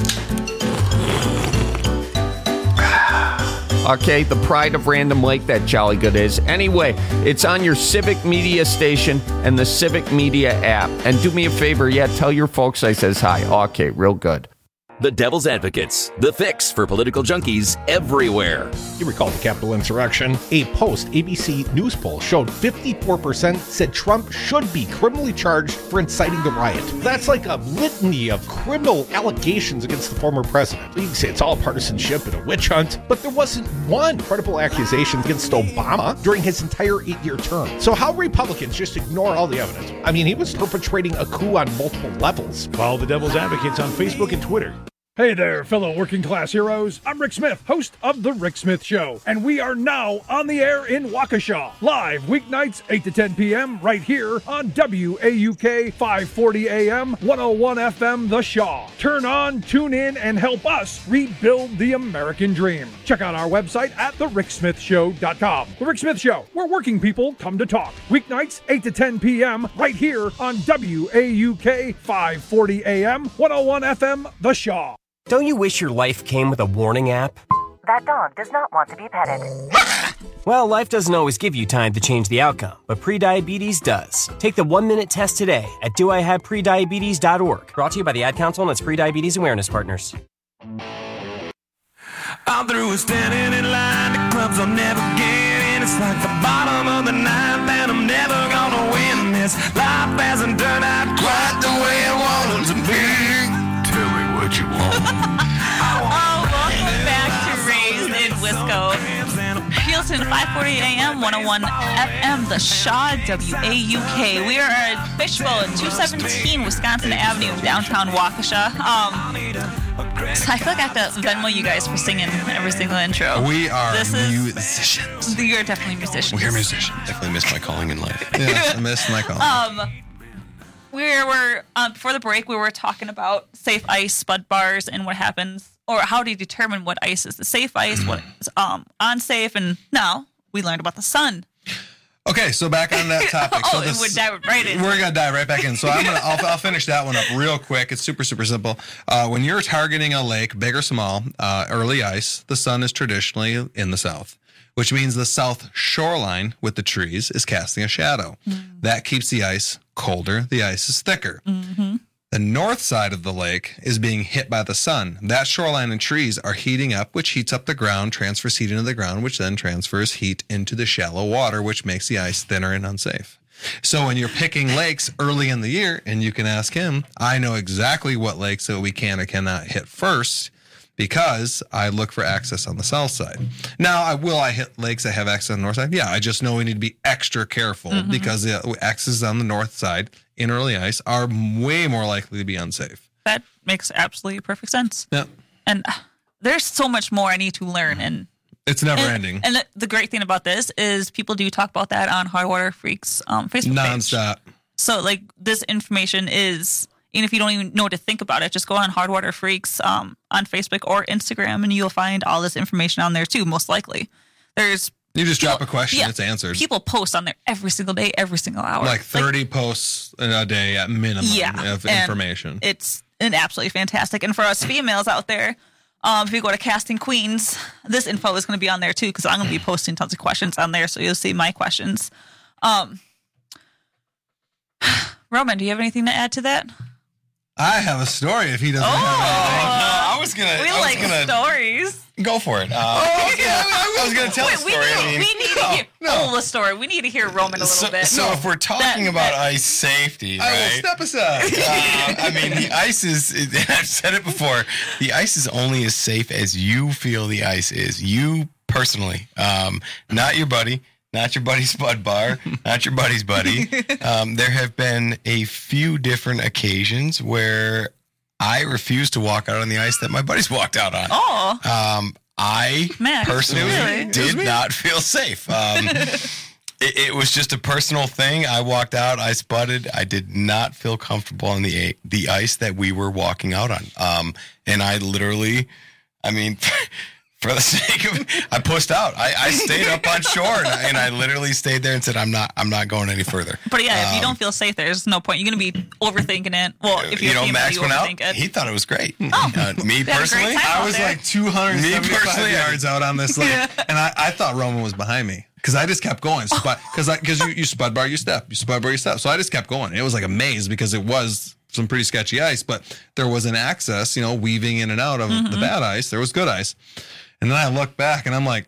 [SPEAKER 8] Okay, the pride of Random Lake, that Jolly Good is. Anyway, it's on your Civic Media station and the Civic Media app. And do me a favor, yeah, tell your folks I says hi. Okay, real good.
[SPEAKER 1] The Devil's Advocates, the fix for political junkies everywhere.
[SPEAKER 11] You recall the Capitol insurrection? A post-A B C News poll showed fifty-four percent said Trump should be criminally charged for inciting the riot. That's like a litany of criminal allegations against the former president. You can say it's all partisanship and a witch hunt, but there wasn't one credible accusation against Obama during his entire eight-year term. So how Republicans just ignore all the evidence? I mean, he was perpetrating a coup on multiple levels.
[SPEAKER 9] Follow the Devil's Advocates on Facebook and Twitter. Hey there, fellow working class heroes. I'm Rick Smith, host of The Rick Smith Show, and we are now on the air in Waukesha, live weeknights eight to ten p.m. right here on W A U K five forty A M, one oh one F M, The Shaw. Turn on, tune in, and help us rebuild the American dream. Check out our website at the rick smith show dot com. The Rick Smith Show, where working people come to talk. Weeknights eight to ten p.m. right here on W A U K five forty A M, one oh one F M, The Shaw.
[SPEAKER 27] Don't you wish your life came with a warning app?
[SPEAKER 28] That dog does not want to be petted.
[SPEAKER 27] Well, life doesn't always give you time to change the outcome, but prediabetes does. Take the one-minute test today at do I have prediabetes dot org. Brought to you by the Ad Council and its prediabetes awareness partners.
[SPEAKER 16] I'm through standing in line, the clubs I'll never get in. It's like the bottom of the ninth, and I'm never gonna win this. Life hasn't turned out quite the way I wanted to be. Tell me what you want.
[SPEAKER 17] Oh, welcome back to Raised in Wisco. Houston, five forty A M, one oh one F M, The Shaw, W A U K. We are at Fishbowl at two seventeen Wisconsin Avenue, downtown Waukesha. Um, so I feel like I have to Venmo you guys for singing every single intro.
[SPEAKER 20] We are
[SPEAKER 17] this is,
[SPEAKER 20] musicians.
[SPEAKER 17] You're definitely musicians.
[SPEAKER 20] We are musicians.
[SPEAKER 21] Definitely missed my calling in life.
[SPEAKER 20] Yeah, I missed my calling.
[SPEAKER 17] Um, we were, um, before the break, we were talking about safe ice, spud bars, and what happens, or how do you determine what ice is the safe ice, what is um, unsafe, and now we learned about the sun.
[SPEAKER 20] Okay, so back on that topic.
[SPEAKER 17] oh,
[SPEAKER 20] so
[SPEAKER 17] it
[SPEAKER 20] this,
[SPEAKER 17] would dive right in.
[SPEAKER 20] We're gonna dive right back in. So I'm gonna, I'll, I'll finish that one up real quick. It's super, super simple. Uh, when you're targeting a lake, big or small, uh, early ice, the sun is traditionally in the south, which means the south shoreline with the trees is casting a shadow. Mm. That keeps the ice colder. The ice is thicker.
[SPEAKER 17] Mm-hmm.
[SPEAKER 20] The north side of the lake is being hit by the sun. That shoreline and trees are heating up, which heats up the ground, transfers heat into the ground, which then transfers heat into the shallow water, which makes the ice thinner and unsafe. So when you're picking lakes early in the year, and you can ask him, I know exactly what lakes that we can or cannot hit first because I look for access on the south side. Now, I will I hit lakes that have access on the north side? Yeah, I just know we need to be extra careful mm-hmm. because the access on the north side in early ice are way more likely to be unsafe.
[SPEAKER 17] That makes absolutely perfect sense.
[SPEAKER 20] Yeah.
[SPEAKER 17] And there's so much more I need to learn. And
[SPEAKER 20] it's never
[SPEAKER 17] and,
[SPEAKER 20] ending.
[SPEAKER 17] And the, the great thing about this is people do talk about that on Hard Water Freaks um, Facebook
[SPEAKER 20] nonstop.
[SPEAKER 17] Page. So, like, this information is, even if you don't even know what to think about it, just go on Hard Water Freaks um, on Facebook or Instagram, and you'll find all this information on there, too, most likely. There's
[SPEAKER 20] You just
[SPEAKER 17] people,
[SPEAKER 20] drop a question,
[SPEAKER 17] yeah,
[SPEAKER 20] it's answered.
[SPEAKER 17] People post on there every single day, every single hour.
[SPEAKER 20] Like thirty like, posts a day at minimum
[SPEAKER 17] yeah,
[SPEAKER 20] of information.
[SPEAKER 17] It's an absolutely fantastic. And for us females out there, um, if you go to Casting Queens, this info is going to be on there, too, because I'm going to be posting tons of questions on there, so you'll see my questions. Um, Roman, do you have anything to add to that?
[SPEAKER 20] I have a story if he doesn't
[SPEAKER 17] oh,
[SPEAKER 20] have anything.
[SPEAKER 21] No, I was going to.
[SPEAKER 17] We
[SPEAKER 21] I
[SPEAKER 17] like
[SPEAKER 21] was gonna,
[SPEAKER 17] stories.
[SPEAKER 21] Go for it. Uh,
[SPEAKER 20] oh,
[SPEAKER 21] I was gonna, going to tell
[SPEAKER 17] Wait,
[SPEAKER 21] a story.
[SPEAKER 17] We need,
[SPEAKER 21] I mean,
[SPEAKER 17] we need
[SPEAKER 21] no,
[SPEAKER 17] to hear
[SPEAKER 21] no.
[SPEAKER 17] oh, the story. We need to hear Roman a little
[SPEAKER 21] so,
[SPEAKER 17] bit.
[SPEAKER 21] So if we're talking
[SPEAKER 17] that,
[SPEAKER 21] about
[SPEAKER 17] that,
[SPEAKER 21] ice safety,
[SPEAKER 20] I
[SPEAKER 21] right?
[SPEAKER 20] will step aside.
[SPEAKER 21] uh, I mean, the ice is, I've said it before, the ice is only as safe as you feel the ice is. You personally, um, not your buddy. Not your buddy's Spud Bar, not your buddy's buddy. Um, there have been a few different occasions where I refuse to walk out on the ice that my buddies walked out on.
[SPEAKER 17] Oh.
[SPEAKER 21] Um, I
[SPEAKER 17] Max,
[SPEAKER 21] personally
[SPEAKER 17] really?
[SPEAKER 21] did not feel safe. Um, it, it was just a personal thing. I walked out, I sputted. I did not feel comfortable on the the ice that we were walking out on. Um, and I literally, I mean... For the sake of, I pushed out. I, I stayed up on shore, and I, and I literally stayed there and said, "I'm not. I'm not going any further."
[SPEAKER 17] But yeah,
[SPEAKER 21] um,
[SPEAKER 17] if you don't feel safe, there's no point. You're going to be overthinking it. Well, if you're
[SPEAKER 21] you know,
[SPEAKER 17] female,
[SPEAKER 21] Max
[SPEAKER 17] you
[SPEAKER 21] went out.
[SPEAKER 17] it.
[SPEAKER 21] He thought it was great.
[SPEAKER 17] Oh,
[SPEAKER 21] uh, me personally,
[SPEAKER 20] I was
[SPEAKER 17] there.
[SPEAKER 20] like two hundred seventy-five yards out on this lake, and I, I thought Roman was behind me because I just kept going. Because because you, you spud bar, you step, you spud bar, you step. So I just kept going. It was like a maze because it was some pretty sketchy ice, but there was an access, you know, weaving in and out of mm-hmm. the bad ice. There was good ice. And then I look back and I'm like,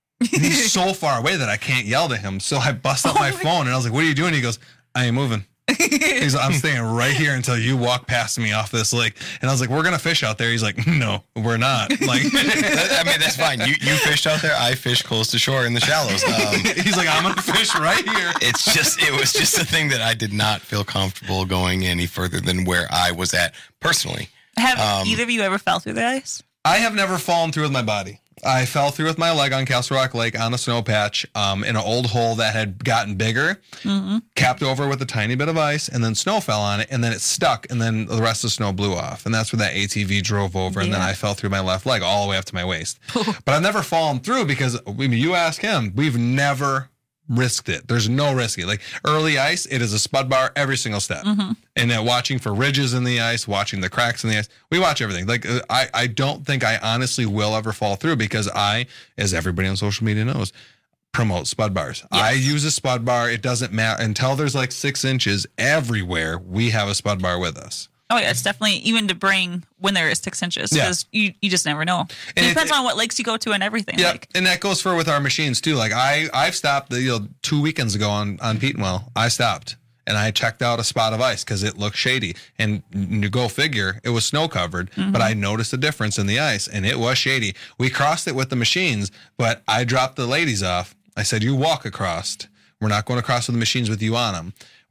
[SPEAKER 20] he's so far away that I can't yell to him. So I bust up oh my, my phone and I was like, what are you doing? He goes, I ain't moving. He's like, I'm staying right here until you walk past me off this lake. And I was like, we're going to fish out there. He's like, no, we're not. Like,
[SPEAKER 21] I mean, that's fine. You you fished out there. I fished close to shore in the shallows. Um,
[SPEAKER 20] He's like, I'm going to fish right here.
[SPEAKER 21] It's just, it was just a thing that I did not feel comfortable going any further than where I was at personally.
[SPEAKER 17] Have
[SPEAKER 21] um,
[SPEAKER 17] either of you ever fell through the ice?
[SPEAKER 20] I have never fallen through with my body. I fell through with my leg on Castle Rock Lake on a snow patch um, in an old hole that had gotten bigger, mm-hmm. capped over with a tiny bit of ice, and then snow fell on it, and then it stuck, and then the rest of the snow blew off. And that's where that A T V drove over, and yeah. then I fell through my left leg all the way up to my waist. But I've never fallen through because, I mean, you ask him, we've never risked it. There's no risking. Like early ice, it is a spud bar every single step. Mm-hmm. And then watching for ridges in the ice, watching the cracks in the ice, we watch everything. Like I, I don't think I honestly will ever fall through because I, as everybody on social media knows, promote spud bars. Yes. I use a spud bar. It doesn't matter until there's like six inches everywhere. We have a spud bar with us.
[SPEAKER 17] Oh, yeah, it's definitely even to bring when there is six inches because yeah. you, you just never know. It, it depends it, on what lakes you go to and everything.
[SPEAKER 20] Yeah,
[SPEAKER 17] like.
[SPEAKER 20] And that goes for with our machines too. Like I, I've stopped the, you know, two weekends ago on, on Petenwell. I stopped and I checked out a spot of ice because it looked shady. And you go figure, it was snow covered, mm-hmm. but I noticed a difference in the ice and it was shady. We crossed it with the machines, but I dropped the ladies off. I said, you walk across. We're not going across with the machines with you on them.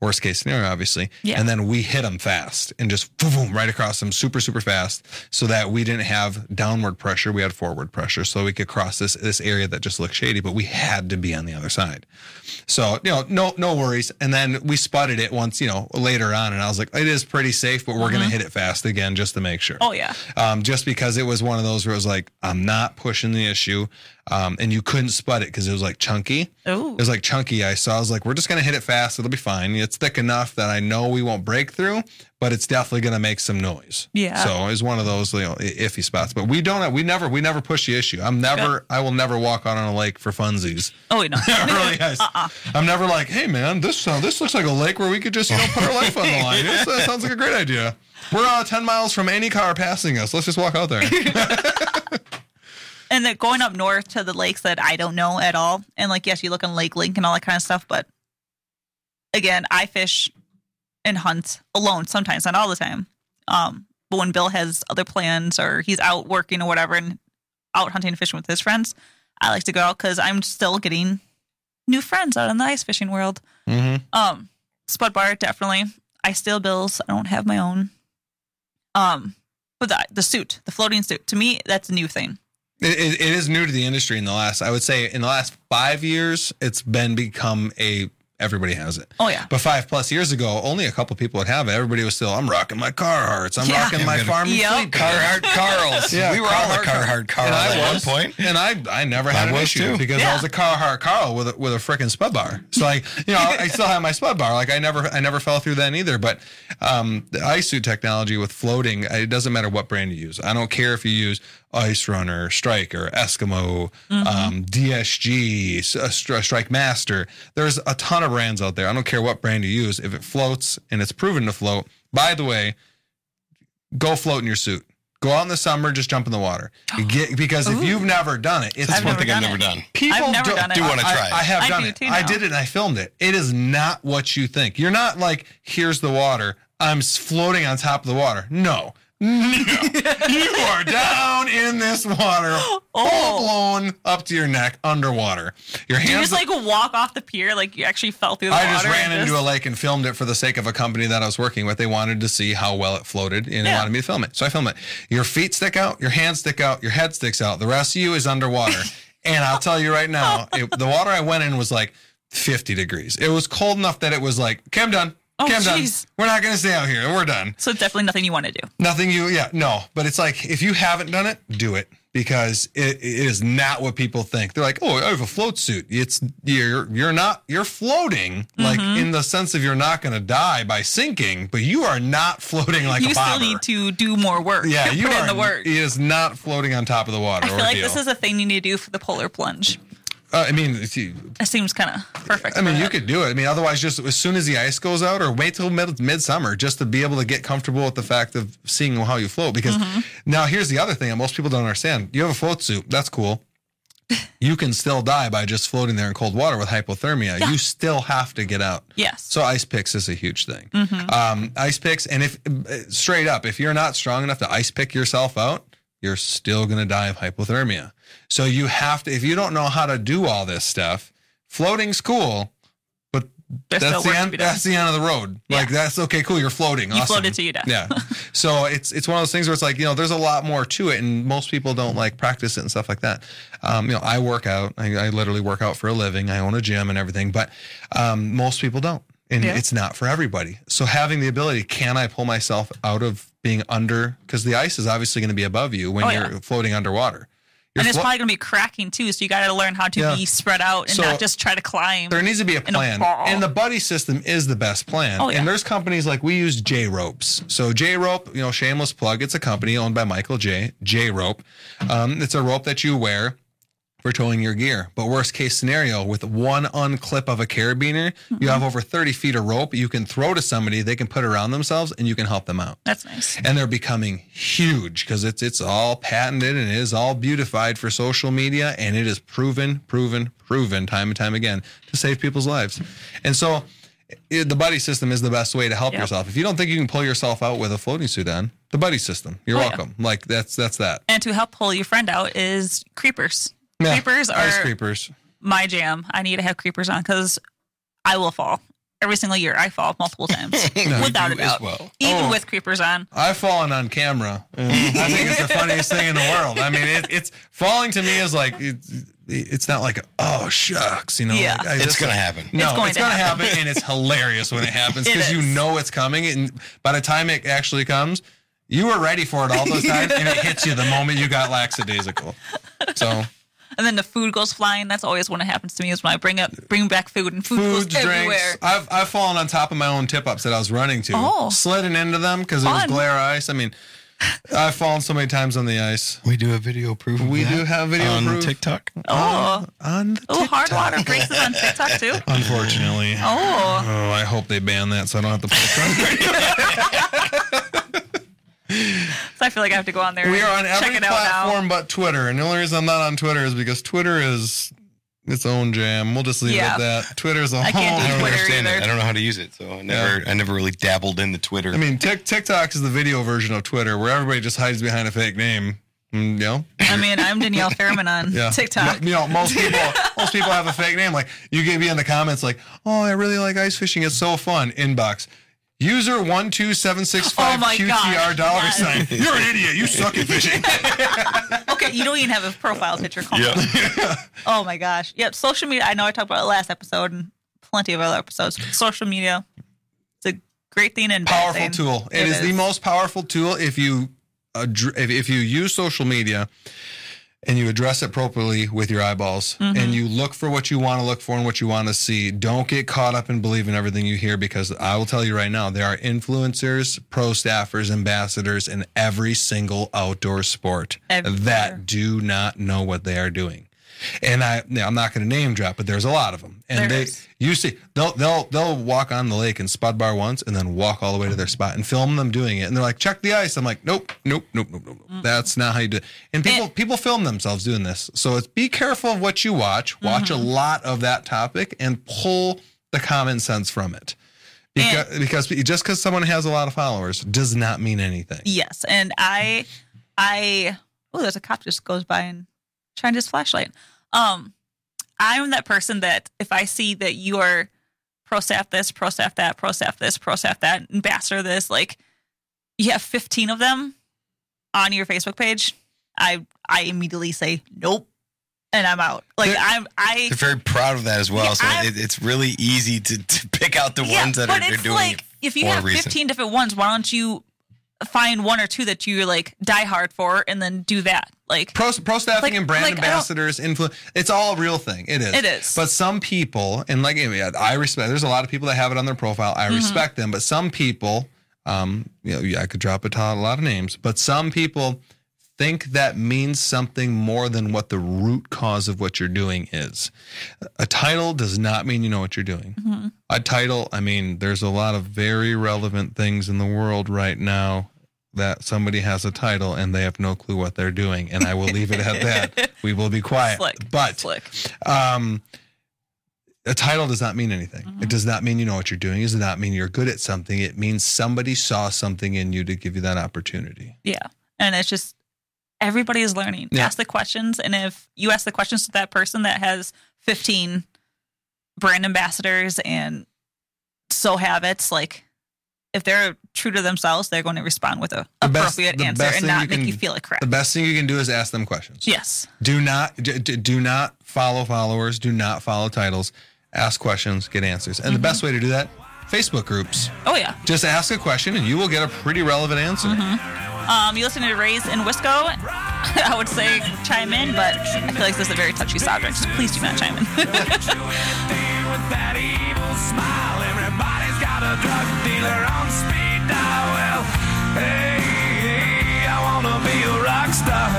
[SPEAKER 20] worst case scenario, obviously.
[SPEAKER 17] Yeah.
[SPEAKER 20] And then we hit them fast and just boom, boom, right across them super, super fast so that we didn't have downward pressure. We had forward pressure. So we could cross this, this area that just looked shady, but we had to be on the other side. So, you know, no, no worries. And then we spotted it once, you know, later on. And I was like, it is pretty safe, but we're mm-hmm. going to hit it fast again just to make sure.
[SPEAKER 17] Oh, yeah.
[SPEAKER 20] Um, just because it was one of those where it was like, I'm not pushing the issue. Um, and you couldn't spud it because it was like chunky.
[SPEAKER 17] Ooh.
[SPEAKER 20] It was like chunky ice. So I was like, we're just going to hit it fast. It'll be fine. It's thick enough that I know we won't break through, but it's definitely going to make some noise.
[SPEAKER 17] Yeah.
[SPEAKER 20] So it's one of those, you know, iffy spots. But we don't, we never, we never push the issue. I'm never, Good. I will never walk out on a lake for funsies.
[SPEAKER 17] Oh, no.
[SPEAKER 20] really, guys. Uh-uh. I'm never like, hey, man, this uh, this looks like a lake where we could just, you know, put our life on the line. This, that sounds like a great idea. We're uh, ten miles from any car passing us. Let's just walk out there.
[SPEAKER 17] And then going up north to the lakes that I don't know at all. And like, yes, you look on Lake Link and all that kind of stuff. But again, I fish and hunt alone sometimes, not all the time. Um, but when Bill has other plans or he's out working or whatever and out hunting and fishing with his friends, I like to go out because I'm still getting new friends out in the ice fishing world.
[SPEAKER 20] Mm-hmm.
[SPEAKER 17] Um, Spud bar, definitely. I steal Bill's. I don't have my own. Um, but the, the suit, the floating suit, to me, that's a new thing.
[SPEAKER 20] It, it, it is new to the industry in the last, I would say in the last five years, it's been become a, everybody has it.
[SPEAKER 17] Oh, yeah.
[SPEAKER 20] But five plus years ago, only a couple people would have it. Everybody was still, I'm rocking my Carhartts. I'm
[SPEAKER 17] Yeah.
[SPEAKER 20] rocking my farm and
[SPEAKER 17] Yep.
[SPEAKER 20] fleet.
[SPEAKER 21] Carhartt Carls.
[SPEAKER 20] Yeah,
[SPEAKER 21] we were all a
[SPEAKER 20] Carhartt
[SPEAKER 21] Carhartt Carl
[SPEAKER 20] And I
[SPEAKER 21] at
[SPEAKER 20] was,
[SPEAKER 21] one point.
[SPEAKER 20] And I I never had
[SPEAKER 21] I
[SPEAKER 20] an
[SPEAKER 21] was
[SPEAKER 20] issue
[SPEAKER 21] too.
[SPEAKER 20] because
[SPEAKER 17] Yeah.
[SPEAKER 20] I was a Carhartt Carl with a, with a frickin' spud bar. So like, you know, I still have my spud bar. Like I never I never fell through that either. But um, the ice suit technology with floating, it doesn't matter what brand you use. I don't care if you use Ice Runner, Striker, Eskimo,
[SPEAKER 17] Mm-hmm.
[SPEAKER 20] um, D S G, S- uh, Stri- Strike Master. There's a ton of brands out there. I don't care what brand you use. If it floats and it's proven to float, by the way, go float in your suit. Go out in the summer, just jump in the water. You get, because if
[SPEAKER 17] Ooh.
[SPEAKER 20] you've never done it, it's
[SPEAKER 21] That's
[SPEAKER 17] I've
[SPEAKER 21] one
[SPEAKER 17] never
[SPEAKER 21] thing I've
[SPEAKER 17] done
[SPEAKER 21] never
[SPEAKER 17] it.
[SPEAKER 21] done.
[SPEAKER 20] People
[SPEAKER 17] I've never
[SPEAKER 20] don't-
[SPEAKER 17] done it.
[SPEAKER 21] do want to
[SPEAKER 20] I-
[SPEAKER 21] try it.
[SPEAKER 20] I, have
[SPEAKER 17] I
[SPEAKER 20] done
[SPEAKER 17] do
[SPEAKER 20] it.
[SPEAKER 17] too
[SPEAKER 20] I
[SPEAKER 17] now.
[SPEAKER 20] did it and I filmed it. It is not what you think. You're not like, here's the water. I'm s- floating on top of the water. No. No. You are down in this water, full
[SPEAKER 17] Oh.
[SPEAKER 20] blown up to your neck, underwater. Your
[SPEAKER 17] Did you
[SPEAKER 20] hands.
[SPEAKER 17] just like walk off the pier like you actually fell through the
[SPEAKER 20] I
[SPEAKER 17] water?
[SPEAKER 20] just ran
[SPEAKER 17] and
[SPEAKER 20] into a lake and filmed it for the sake of a company that I was working with. They wanted to see how well it floated and they
[SPEAKER 17] Yeah.
[SPEAKER 20] wanted me to film it. So I filmed it. Your feet stick out, your hands stick out, your head sticks out. The rest of you is underwater. And I'll tell you right now, it, the water I went in was like fifty degrees. It was cold enough that it was like, okay, I'm done.
[SPEAKER 17] Oh,
[SPEAKER 20] Okay, I'm done.
[SPEAKER 17] jeez.
[SPEAKER 20] We're not going to stay out here. We're done.
[SPEAKER 17] So definitely nothing you want to do.
[SPEAKER 20] Nothing you, yeah, no. But it's like, if you haven't done it, do it. Because it, it is not what people think. They're like, oh, I have a float suit. It's, you're, you're not, you're floating, like
[SPEAKER 17] Mm-hmm.
[SPEAKER 20] in the sense of you're not going to die by sinking, but you are not floating like
[SPEAKER 17] you
[SPEAKER 20] a
[SPEAKER 17] still
[SPEAKER 20] bobber.
[SPEAKER 17] need to do more work.
[SPEAKER 20] Yeah, you
[SPEAKER 17] put
[SPEAKER 20] are,
[SPEAKER 17] in the work.
[SPEAKER 20] It is not floating on top of the water.
[SPEAKER 17] I feel like
[SPEAKER 20] ordeal.
[SPEAKER 17] this is a thing you need to do for the polar plunge.
[SPEAKER 20] Uh, I mean, if you,
[SPEAKER 17] It seems kind of perfect.
[SPEAKER 20] I mean,
[SPEAKER 17] for
[SPEAKER 20] you
[SPEAKER 17] that.
[SPEAKER 20] could do it. I mean, otherwise, just as soon as the ice goes out, or wait till mid midsummer, just to be able to get comfortable with the fact of seeing how you float. Because
[SPEAKER 17] Mm-hmm.
[SPEAKER 20] now, here's the other thing that most people don't understand: you have a float suit, that's cool. You can still die by just floating there in cold water with hypothermia.
[SPEAKER 17] Yeah.
[SPEAKER 20] You still have to get out.
[SPEAKER 17] Yes.
[SPEAKER 20] So ice picks is a huge thing.
[SPEAKER 17] Mm-hmm.
[SPEAKER 20] Um, ice picks, and if straight up, if you're not strong enough to ice pick yourself out, you're still going to die of hypothermia. So you have to, if you don't know how to do all this stuff, floating's cool, but
[SPEAKER 17] There's
[SPEAKER 20] that's
[SPEAKER 17] still
[SPEAKER 20] the
[SPEAKER 17] work to
[SPEAKER 20] end.
[SPEAKER 17] be done.
[SPEAKER 20] That's the end of the road.
[SPEAKER 17] Yeah.
[SPEAKER 20] Like that's okay, cool. You're floating.
[SPEAKER 17] You
[SPEAKER 20] awesome.
[SPEAKER 17] floated to your death.
[SPEAKER 20] Yeah. So it's it's one of those things where it's like, you know, there's a lot more to it, and most people don't like practice it and stuff like that. Um, you know, I work out. I, I literally work out for a living. I own a gym and everything, but um, most people don't. And
[SPEAKER 17] Yeah.
[SPEAKER 20] it's not for everybody. So having the ability, can I pull myself out of being under? Because the ice is obviously going to be above you when
[SPEAKER 17] Oh,
[SPEAKER 20] you're
[SPEAKER 17] yeah.
[SPEAKER 20] floating underwater. You're
[SPEAKER 17] And it's
[SPEAKER 20] flo-
[SPEAKER 17] probably going to be cracking too. So you got to learn how to
[SPEAKER 20] Yeah.
[SPEAKER 17] be spread out and
[SPEAKER 20] So
[SPEAKER 17] not just try to climb.
[SPEAKER 20] There needs to be a
[SPEAKER 17] in a
[SPEAKER 20] plan.
[SPEAKER 17] ball.
[SPEAKER 20] And the buddy system is the best plan.
[SPEAKER 17] Oh, yeah.
[SPEAKER 20] And there's companies like we use J Ropes. So J Rope, you know, shameless plug. It's a company owned by Michael J. J Rope. Um, it's a rope that you wear for towing your gear. But worst case scenario, with one unclip of a carabiner,
[SPEAKER 17] Mm-hmm.
[SPEAKER 20] you have over thirty feet of rope you can throw to somebody, they can put around themselves, and you can help them out.
[SPEAKER 17] That's nice.
[SPEAKER 20] And they're becoming huge because it's it's all patented and it is all beautified for social media, and it is proven, proven, proven time and time again to save people's lives. And so it, the buddy system is the best way to help
[SPEAKER 17] Yep.
[SPEAKER 20] yourself. If you don't think you can pull yourself out with a floating suit on, the buddy system, you're
[SPEAKER 17] Oh, yeah.
[SPEAKER 20] welcome. Like that's that's that.
[SPEAKER 17] And to help pull your friend out is creepers.
[SPEAKER 20] Yeah,
[SPEAKER 17] Creepers
[SPEAKER 20] ice
[SPEAKER 17] are
[SPEAKER 20] creepers.
[SPEAKER 17] my jam. I need to have creepers on because I will fall. every single year. I fall multiple times,
[SPEAKER 20] No,
[SPEAKER 17] without
[SPEAKER 20] you
[SPEAKER 17] a
[SPEAKER 20] do as
[SPEAKER 17] doubt.
[SPEAKER 20] well.
[SPEAKER 17] Even
[SPEAKER 20] Oh.
[SPEAKER 17] with creepers on.
[SPEAKER 20] I've fallen on camera. And I think it's the funniest thing in the world. I mean, it, it's falling to me is like it's, it's not like oh shucks, you know.
[SPEAKER 17] Yeah.
[SPEAKER 20] Like, I
[SPEAKER 21] It's
[SPEAKER 20] just-
[SPEAKER 21] gonna happen.
[SPEAKER 20] No,
[SPEAKER 17] It's going
[SPEAKER 20] it's
[SPEAKER 17] to
[SPEAKER 20] gonna
[SPEAKER 17] happen.
[SPEAKER 20] happen, and it's hilarious when it happens
[SPEAKER 17] It
[SPEAKER 20] because you
[SPEAKER 17] is.
[SPEAKER 20] know it's coming, and by the time it actually comes, you were ready for it all those times, and it hits you the moment you got lackadaisical. So.
[SPEAKER 17] And then the food goes flying. That's always when it happens to me is when I bring up bring back food and food
[SPEAKER 20] Foods,
[SPEAKER 17] goes everywhere.
[SPEAKER 20] drinks. I've I've fallen on top of my own tip ups that I was running to,
[SPEAKER 17] Oh.
[SPEAKER 20] sliding into them because it was
[SPEAKER 17] Fun.
[SPEAKER 20] glare ice. I mean, I've fallen so many times on the ice.
[SPEAKER 21] We do a video proof. Of
[SPEAKER 20] We
[SPEAKER 21] that
[SPEAKER 20] do have video
[SPEAKER 21] on
[SPEAKER 20] proof.
[SPEAKER 21] TikTok.
[SPEAKER 17] Oh,
[SPEAKER 20] on the
[SPEAKER 17] oh, hard water breaks is on TikTok too.
[SPEAKER 20] Unfortunately.
[SPEAKER 17] Oh.
[SPEAKER 20] Oh, I hope they ban that so I don't have to post on.
[SPEAKER 17] So I feel like I have to go on there.
[SPEAKER 20] We
[SPEAKER 17] and
[SPEAKER 20] are on
[SPEAKER 17] check
[SPEAKER 20] every
[SPEAKER 17] it out
[SPEAKER 20] platform
[SPEAKER 17] now.
[SPEAKER 20] but Twitter, and the only reason I'm not on Twitter is because Twitter is its own jam. We'll just leave
[SPEAKER 17] Yeah.
[SPEAKER 20] it at that. Twitter's a
[SPEAKER 17] I
[SPEAKER 20] whole.
[SPEAKER 17] can't do
[SPEAKER 21] I don't
[SPEAKER 17] Twitter
[SPEAKER 21] understand
[SPEAKER 17] either.
[SPEAKER 21] it. I don't know how to use it, so I never, I never really dabbled into Twitter.
[SPEAKER 20] I mean, Tik TikTok is the video version of Twitter, where everybody just hides behind a fake name. Mm, you know.
[SPEAKER 17] I mean, I'm Danielle Fairman on
[SPEAKER 20] Yeah.
[SPEAKER 17] TikTok.
[SPEAKER 20] You know, most people most people have a fake name. Like you can be in the comments like, "Oh, I really like ice fishing. It's so fun." Inbox. User one two seven six five
[SPEAKER 17] Oh my
[SPEAKER 20] Q T R
[SPEAKER 17] God,
[SPEAKER 20] dollar
[SPEAKER 17] yes.
[SPEAKER 20] sign. You're an idiot. You suck at fishing.
[SPEAKER 17] Okay, you don't even have a profile picture. Come
[SPEAKER 21] Yeah.
[SPEAKER 17] on. Oh my gosh. Yep, social media. I know I talked about it last episode and plenty of other episodes. But social media, it's a great thing and bad
[SPEAKER 20] Powerful
[SPEAKER 17] thing.
[SPEAKER 20] tool.
[SPEAKER 17] It
[SPEAKER 20] it is,
[SPEAKER 17] is.
[SPEAKER 20] the most powerful tool if you addr- if, if you use social media and you address it properly with your eyeballs
[SPEAKER 17] Mhm.
[SPEAKER 20] and you look for what you want to look for and what you want to see. Don't get caught up in believing everything you hear, because I will tell you right now, there are influencers, pro staffers, ambassadors in every single outdoor sport
[SPEAKER 17] Everywhere.
[SPEAKER 20] that do not know what they are doing. And I, now, I'm not going to name drop, but there's a lot of them. And
[SPEAKER 17] There
[SPEAKER 20] they,
[SPEAKER 17] is.
[SPEAKER 20] you see, they'll they'll they'll walk on the lake and spud bar once, and then walk all the way to their spot and film them doing it. And they're like, "Check the ice." I'm like, "Nope, nope, nope, nope, nope. nope. That's not how you do it." And people people film themselves doing this. So it's be careful of what you watch. Watch a lot of that topic and pull the common sense from it. Because because just because someone has a lot of followers does not mean anything.
[SPEAKER 17] Yes, and I, I, oh, there's a cop just goes by and shines his flashlight. Um, I'm that person that if I see that you are pro staff this, pro staff that, pro staff this, pro staff that, ambassador this, like you have fifteen of them on your Facebook page, I I immediately say nope, and I'm out. Like
[SPEAKER 21] They're-
[SPEAKER 17] I'm I.
[SPEAKER 21] They're very proud of that as well.
[SPEAKER 17] Yeah,
[SPEAKER 21] so
[SPEAKER 17] I'm-
[SPEAKER 21] it, it's really easy to, to pick out the
[SPEAKER 17] Yeah,
[SPEAKER 21] ones that
[SPEAKER 17] but
[SPEAKER 21] are they're
[SPEAKER 17] it's
[SPEAKER 21] doing
[SPEAKER 17] like
[SPEAKER 21] it
[SPEAKER 17] if you
[SPEAKER 21] for
[SPEAKER 17] have
[SPEAKER 21] a reason.
[SPEAKER 17] fifteen different ones, why don't you find one or two that you like die hard for and then do that? Like
[SPEAKER 20] Pro, pro staffing
[SPEAKER 17] Like-
[SPEAKER 20] and brand
[SPEAKER 17] like, I don't-
[SPEAKER 20] ambassadors, influ- it's all a real thing. It is.
[SPEAKER 17] It is.
[SPEAKER 20] But some people, and like I respect, there's a lot of people that have it on their profile. I
[SPEAKER 17] Mhm.
[SPEAKER 20] respect them. But some people, um, you know, yeah, I could drop a, t- a lot of names, but some people think that means something more than what the root cause of what you're doing is. A title does not mean you know what you're doing.
[SPEAKER 17] Mhm.
[SPEAKER 20] A title, I mean, there's a lot of very relevant things in the world right now that somebody has a title and they have no clue what they're doing, and I will leave it at that. We will be quiet.
[SPEAKER 17] Slick.
[SPEAKER 20] But
[SPEAKER 17] Slick.
[SPEAKER 20] um, a title does not mean anything.
[SPEAKER 17] Mm-hmm.
[SPEAKER 20] It does not mean you know what you're doing. It does not mean you're good at something. It means somebody saw something in you to give you that opportunity.
[SPEAKER 17] Yeah. And it's just everybody is learning.
[SPEAKER 20] Yeah.
[SPEAKER 17] Ask the questions. And if you ask the questions to that person that has fifteen brand ambassadors and so habits, like if they're true to themselves, they're going to respond with a
[SPEAKER 20] The best-
[SPEAKER 17] appropriate
[SPEAKER 20] the
[SPEAKER 17] answer
[SPEAKER 20] best
[SPEAKER 17] and
[SPEAKER 20] thing
[SPEAKER 17] not
[SPEAKER 20] you
[SPEAKER 17] make
[SPEAKER 20] can-
[SPEAKER 17] you feel like crap.
[SPEAKER 20] The best thing you can do is ask them questions.
[SPEAKER 17] Yes.
[SPEAKER 20] Do not d- d- do not follow followers. Do not follow titles. Ask questions, get answers. And the
[SPEAKER 17] Mhm.
[SPEAKER 20] best way to do that, Facebook groups.
[SPEAKER 17] Oh, yeah.
[SPEAKER 20] Just ask a question and you will get a pretty relevant answer.
[SPEAKER 17] Mm-hmm. Um, you listen to Raised in Wisco, I would say chime in, but I feel like this is a very touchy subject. So please do not chime in.
[SPEAKER 16] With that evil smile, everybody's got a drug dealer on speed dial. Well, hey, hey, I wanna be a rock star.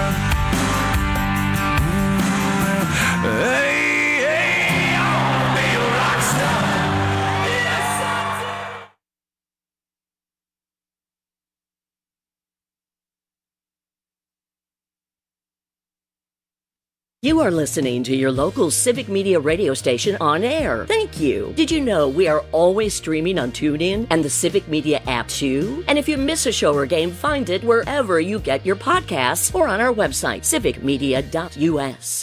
[SPEAKER 16] Ooh, hey, hey, I wanna be a rock star. Yes, I do.
[SPEAKER 13] You are listening to your local Civic Media radio station on air. Thank you. Did you know we are always streaming on TuneIn and the Civic Media app too? And if you miss a show or game, find it wherever you get your podcasts or on our website, civic media dot u s.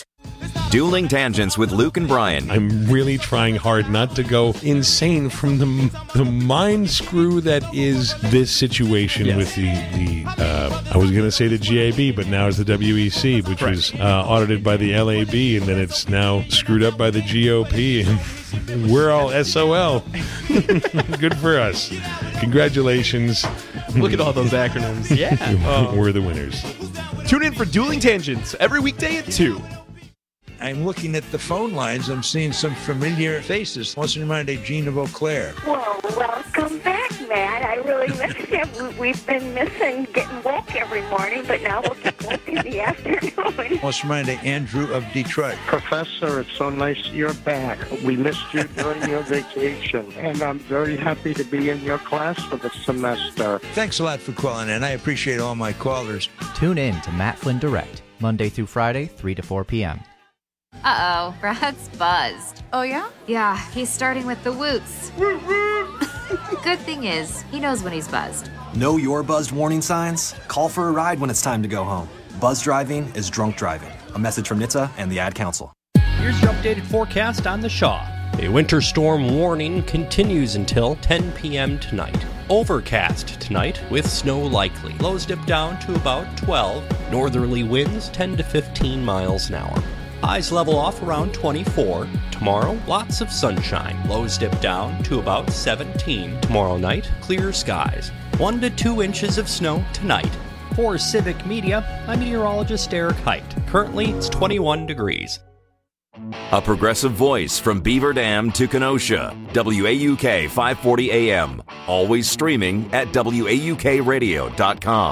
[SPEAKER 1] Dueling Tangents with Luke and Brian.
[SPEAKER 2] I'm really trying hard not to go insane from the the mind screw that is this situation yes. with the, the uh, I was going to say the G A B, but now it's the W E C, which right. was uh, audited by the L A B, and then it's now screwed up by the G O P, and we're all S O L. Good for us. Congratulations.
[SPEAKER 23] Look at all those acronyms. Yeah.
[SPEAKER 2] Oh. We're the winners.
[SPEAKER 23] Tune in for Dueling Tangents every weekday at two.
[SPEAKER 10] I'm looking at the phone lines. I'm seeing some familiar faces. What's in mind, Gene of Eau Claire?
[SPEAKER 12] Well, welcome back, Matt. I really miss you. We've been missing getting woke every morning, but now we'll get woke in the afternoon.
[SPEAKER 10] What's in mind, Andrew of Detroit?
[SPEAKER 14] Professor, it's so nice you're back. We missed you during your vacation, and I'm very happy to be in your class for the semester.
[SPEAKER 10] Thanks a lot for calling in. I appreciate all my callers.
[SPEAKER 15] Tune in to Matt Flynn Direct, Monday through Friday, three to four p.m.
[SPEAKER 18] Uh-oh, Brad's buzzed.
[SPEAKER 19] Oh, yeah?
[SPEAKER 18] Yeah, he's starting with the woots. Good thing is, he knows when he's buzzed.
[SPEAKER 22] Know your buzzed warning signs? Call for a ride when it's time to go home. Buzz driving is drunk driving. A message from N H T S A and the Ad Council.
[SPEAKER 26] Here's your updated forecast on the Shaw. A winter storm warning continues until ten p.m. tonight. Overcast tonight with snow likely. Lows dip down to about twelve. Northerly winds ten to fifteen miles an hour. Highs level off around twenty-four. Tomorrow, lots of sunshine. Lows dip down to about seventeen. Tomorrow night, clear skies. One to two inches of snow tonight. For Civic Media, I'm meteorologist Eric Height. Currently, it's twenty-one degrees.
[SPEAKER 1] A progressive voice from Beaver Dam to Kenosha. W A U K five forty A M. Always streaming at W A U K radio dot com.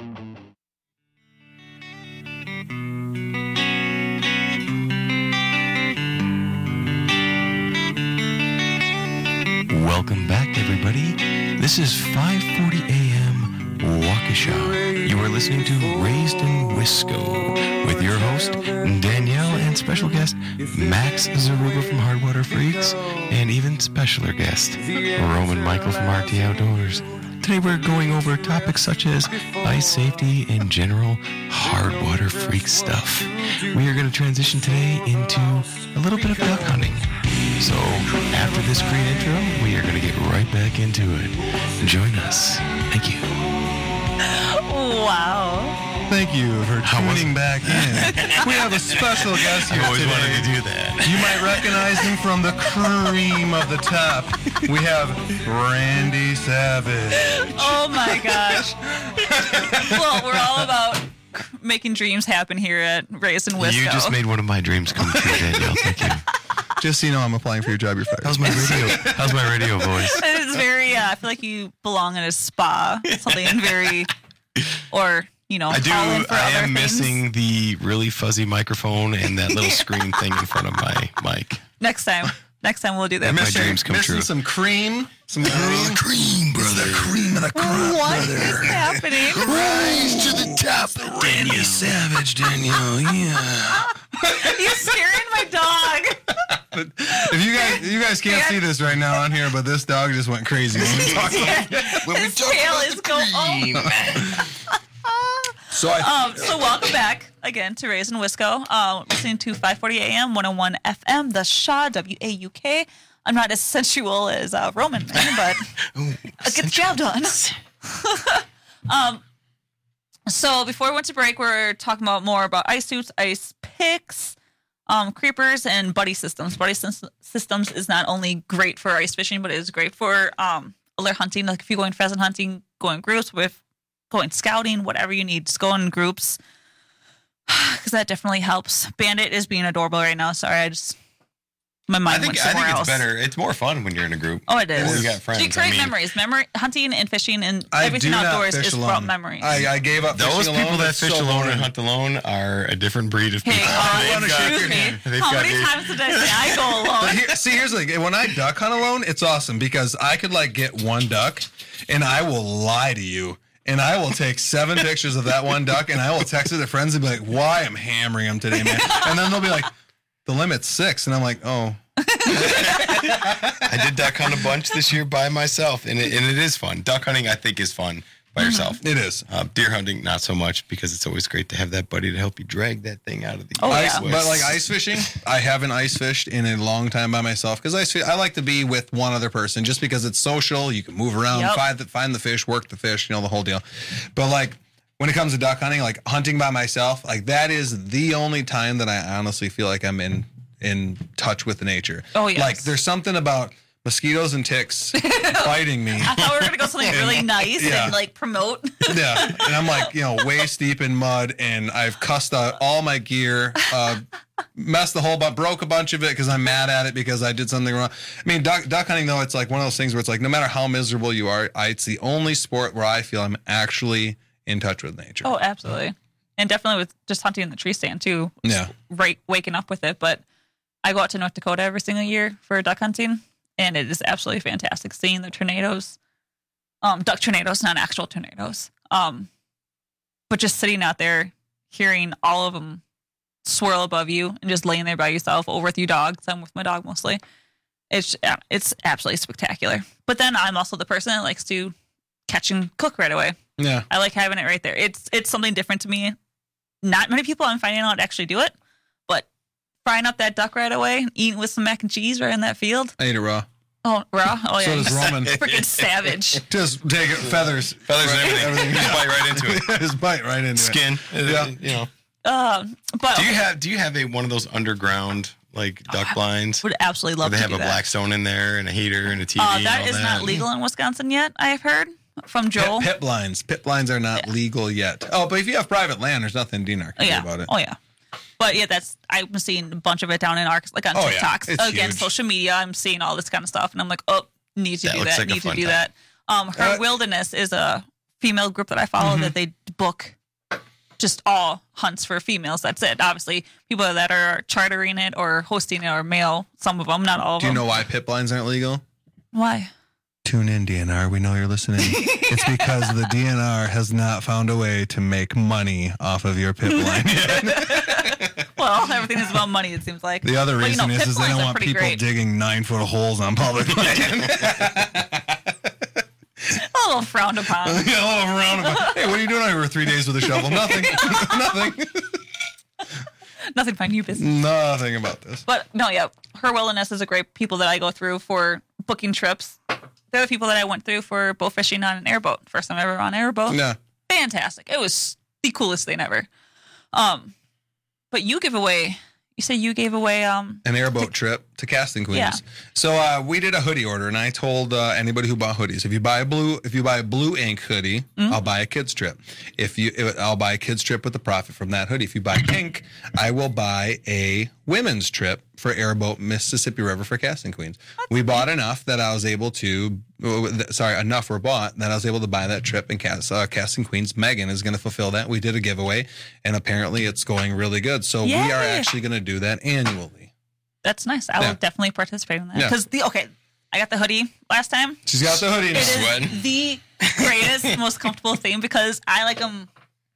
[SPEAKER 29] Welcome back, everybody. This is five forty a.m. Waukesha. You are listening to Raised in Wisco with your host, Danielle, and special guest, Max Zaruba from Hardwater Freaks, and even specialer guest, Roman Michael from R T Outdoors. Today we're going over topics such as ice safety and general Hardwater Freak stuff. We are going to transition today into a little bit of duck hunting. So, after this great intro, we are going to get right back into it. Join us. Thank you.
[SPEAKER 17] Wow.
[SPEAKER 20] Thank you for tuning back in. We have a special guest here
[SPEAKER 21] I always
[SPEAKER 20] today.
[SPEAKER 21] wanted to do that.
[SPEAKER 20] You might recognize him from the cream of the top. We have Randy Savage.
[SPEAKER 17] Oh my gosh. Well, we're all about making dreams happen here at Raised in Wisco.
[SPEAKER 21] You just made one of my dreams come true, Danielle. Thank you.
[SPEAKER 20] Just so you know, I'm applying for your job. You're fired.
[SPEAKER 21] How's my radio? How's my radio voice?
[SPEAKER 17] It's very. Uh, I feel like you belong in a spa. Something very, or you know,
[SPEAKER 21] I do.
[SPEAKER 17] call in for
[SPEAKER 21] I
[SPEAKER 17] other
[SPEAKER 21] am
[SPEAKER 17] things.
[SPEAKER 21] missing the really fuzzy microphone and that little screen thing in front of my mic.
[SPEAKER 17] Next time. Next time we'll do that.
[SPEAKER 21] My
[SPEAKER 17] for sure.
[SPEAKER 21] dreams come
[SPEAKER 20] Missing
[SPEAKER 21] true.
[SPEAKER 20] some cream. Some cream.
[SPEAKER 21] Oh, cream, brother. Cream of the crop,
[SPEAKER 17] What
[SPEAKER 21] brother.
[SPEAKER 17] is happening?
[SPEAKER 21] Rise to the top, Randy Savage, Danielle. Yeah.
[SPEAKER 17] You're scaring my dog.
[SPEAKER 20] If you guys, you guys can't see this right now on here, but this dog just went crazy when we talked about
[SPEAKER 21] When we
[SPEAKER 17] His
[SPEAKER 21] talk
[SPEAKER 17] tail
[SPEAKER 21] about
[SPEAKER 17] is
[SPEAKER 21] the
[SPEAKER 17] go-
[SPEAKER 21] cream.
[SPEAKER 20] So I,
[SPEAKER 17] Um, so welcome back again to Raised in Wisco. Uh, listening to five forty a.m. one oh one F M, the Shaw, W A U K. I'm not as sensual as uh, Roman, but get the job done. um, so before we went to break, we we're talking about more about ice suits, ice picks, um, creepers, and buddy systems. Buddy sys- systems is not only great for ice fishing, but it is great for um, alert hunting. Like if you're going pheasant hunting, go in groups with. Going scouting, whatever you need, just go in groups because that definitely helps. Bandit is being adorable right now. Sorry, I just my mind
[SPEAKER 21] I think,
[SPEAKER 17] went
[SPEAKER 21] I
[SPEAKER 17] somewhere
[SPEAKER 21] think
[SPEAKER 17] else.
[SPEAKER 21] it's better. It's more fun when you're in a group.
[SPEAKER 17] Oh, it is.
[SPEAKER 21] Or you got friends.
[SPEAKER 17] You create
[SPEAKER 21] I mean,
[SPEAKER 17] memories. Memory hunting and fishing and
[SPEAKER 20] I
[SPEAKER 17] everything
[SPEAKER 20] do not
[SPEAKER 17] outdoors
[SPEAKER 20] fish
[SPEAKER 17] is
[SPEAKER 20] alone.
[SPEAKER 17] about memories.
[SPEAKER 20] I, I gave up.
[SPEAKER 21] Those
[SPEAKER 20] fishing
[SPEAKER 21] people
[SPEAKER 20] alone.
[SPEAKER 21] that
[SPEAKER 20] It's
[SPEAKER 21] fish
[SPEAKER 20] so
[SPEAKER 21] alone
[SPEAKER 20] boring.
[SPEAKER 21] and hunt alone are a different breed of people.
[SPEAKER 17] Hey, uh,
[SPEAKER 21] They've got-
[SPEAKER 17] excuse me.
[SPEAKER 21] they've
[SPEAKER 17] How
[SPEAKER 21] got
[SPEAKER 17] many
[SPEAKER 21] a-
[SPEAKER 17] times did I say I go
[SPEAKER 20] But
[SPEAKER 17] alone?
[SPEAKER 20] here, see, here's the thing. When I duck hunt alone, it's awesome because I could like get one duck, and I will lie to you. And I will take seven pictures of that one duck, and I will text it to friends and be like, "Why I'm hammering them today, man?" And then they'll be like, "The limit's six," and I'm like, "Oh."
[SPEAKER 21] I did duck hunt a bunch this year by myself, and it, and it is fun. Duck hunting, I think, is fun. by yourself.
[SPEAKER 20] It is.
[SPEAKER 21] Uh, deer hunting, not so much, because it's always great to have that buddy to help you drag that thing out of the
[SPEAKER 20] Oh,
[SPEAKER 21] ice.
[SPEAKER 20] yeah. But like ice fishing, I haven't ice fished in a long time by myself because ice fish, I like to be with one other person just because it's social. You can move around,
[SPEAKER 17] Yep.
[SPEAKER 20] find the, find the fish, work the fish, you know, the whole deal. But like when it comes to duck hunting, like hunting by myself, like that is the only time that I honestly feel like I'm in in touch with nature.
[SPEAKER 17] Oh, yes.
[SPEAKER 20] Like there's something about mosquitoes and ticks biting me.
[SPEAKER 17] I thought we were going to go something really nice
[SPEAKER 20] Yeah.
[SPEAKER 17] and like promote.
[SPEAKER 20] Yeah, and I'm like, you know, waist deep in mud, and I've cussed out all my gear, uh, messed the whole, but broke a bunch of it because I'm mad at it because I did something wrong. I mean, duck, duck hunting though, it's like one of those things where it's like, no matter how miserable you are, I, it's the only sport where I feel I'm actually in touch with nature.
[SPEAKER 17] Oh, absolutely. And definitely with just hunting in the tree stand too.
[SPEAKER 20] Yeah.
[SPEAKER 17] Right, waking up with it. But I go out to North Dakota every single year for duck hunting, and it is absolutely fantastic seeing the tornadoes. Um, duck tornadoes, not actual tornadoes. Um, but just sitting out there, hearing all of them swirl above you, and just laying there by yourself, or with your dogs. I'm with my dog mostly. It's it's absolutely spectacular. But then I'm also the person that likes to catch and cook right away.
[SPEAKER 20] Yeah.
[SPEAKER 17] I like having it right there. It's it's something different to me. Not many people I'm finding out actually do it, but frying up that duck right away, and eating with some mac and cheese right in that field.
[SPEAKER 20] I eat it raw.
[SPEAKER 17] Oh, raw? Oh, yeah.
[SPEAKER 20] So does Roman.
[SPEAKER 17] Freaking savage.
[SPEAKER 20] Just take it, feathers.
[SPEAKER 21] Feathers and everything. Just bite right into it.
[SPEAKER 20] Just bite right into
[SPEAKER 21] Skin.
[SPEAKER 20] it.
[SPEAKER 21] Yeah.
[SPEAKER 20] Yeah.
[SPEAKER 21] You know.
[SPEAKER 17] Um, but
[SPEAKER 21] Do you have do you have a one of those underground like duck blinds?
[SPEAKER 17] Would absolutely love
[SPEAKER 21] Where they
[SPEAKER 17] to
[SPEAKER 21] have
[SPEAKER 17] do
[SPEAKER 21] a
[SPEAKER 17] that.
[SPEAKER 21] Blackstone in there and a heater and a T V.
[SPEAKER 17] Uh,
[SPEAKER 21] and
[SPEAKER 17] that
[SPEAKER 21] all
[SPEAKER 17] is
[SPEAKER 21] that.
[SPEAKER 17] not legal in Wisconsin yet, I've heard from Joel.
[SPEAKER 20] Pit, pit blinds. Pit blinds are not legal yet. Oh, but if you have private land, there's nothing D N R can
[SPEAKER 17] yeah.
[SPEAKER 20] do about it.
[SPEAKER 17] Oh, yeah. But yeah, that's I'm seeing a bunch of it down in Arkansas, like on
[SPEAKER 20] Oh, yeah.
[SPEAKER 17] TikToks.
[SPEAKER 20] It's
[SPEAKER 17] Again,
[SPEAKER 20] huge.
[SPEAKER 17] social media, I'm seeing all this kind of stuff, and I'm like, oh, need to
[SPEAKER 21] That
[SPEAKER 17] do
[SPEAKER 21] looks
[SPEAKER 17] that,
[SPEAKER 21] like a
[SPEAKER 17] need to
[SPEAKER 21] fun
[SPEAKER 17] do
[SPEAKER 21] time.
[SPEAKER 17] that. Um, Her
[SPEAKER 20] Uh,
[SPEAKER 17] Wilderness is a female group that I follow
[SPEAKER 20] Mm-hmm.
[SPEAKER 17] that they book just all hunts for females. That's it. Obviously, people that are chartering it or hosting it are male. Some of them, not all of
[SPEAKER 20] Do you
[SPEAKER 17] them.
[SPEAKER 20] know why pit blinds aren't legal?
[SPEAKER 17] Why?
[SPEAKER 20] Tune in, D N R. We know you're listening. It's because the D N R has not found a way to make money off of your pit blind yet.
[SPEAKER 17] Well, everything is about money, it seems like.
[SPEAKER 20] The other
[SPEAKER 17] But, you
[SPEAKER 20] reason
[SPEAKER 17] know,
[SPEAKER 20] is,
[SPEAKER 17] pit
[SPEAKER 20] is they
[SPEAKER 17] blinds
[SPEAKER 20] don't
[SPEAKER 17] are
[SPEAKER 20] want
[SPEAKER 17] pretty
[SPEAKER 20] people
[SPEAKER 17] great.
[SPEAKER 20] digging nine foot holes on public land.
[SPEAKER 17] A little frowned upon.
[SPEAKER 20] Yeah, a little roundabout. Hey, what are you doing over here three days with a shovel? Nothing. Nothing.
[SPEAKER 17] Nothing fine, you business.
[SPEAKER 20] Nothing about this.
[SPEAKER 17] But no, yeah, Her Wilderness is a great people that I go through for booking trips. They're the people that I went through for boat fishing on an airboat. First time ever on an airboat.
[SPEAKER 20] Yeah.
[SPEAKER 17] Fantastic. It was the coolest thing ever. Um, but you give away. You say you gave away um
[SPEAKER 20] An airboat trip to Casting Queens.
[SPEAKER 17] Yeah.
[SPEAKER 20] So uh, we did a hoodie order, and I told uh, anybody who bought hoodies, if you buy a blue, if you buy a blue ink hoodie,
[SPEAKER 17] Mm-hmm.
[SPEAKER 20] I'll buy a kids trip. If you, I'll buy a kids trip with the profit from that hoodie. If you buy pink, I will buy a women's trip for airboat Mississippi River for Casting Queens. We bought enough that I was able to. Sorry, enough were bought that I was able to buy that trip, and cast, uh, Casting Queens Megan is going to fulfill that. We did a giveaway, and apparently it's going really good. So we are
[SPEAKER 17] Yay.
[SPEAKER 20] actually going to do that annually.
[SPEAKER 17] That's nice. I
[SPEAKER 20] Yeah.
[SPEAKER 17] will definitely participate in that.
[SPEAKER 20] Yeah.
[SPEAKER 17] Because the okay, I got the hoodie last time.
[SPEAKER 20] She's got the hoodie now.
[SPEAKER 17] It is
[SPEAKER 20] Sweating.
[SPEAKER 17] the greatest, most comfortable thing because I like them.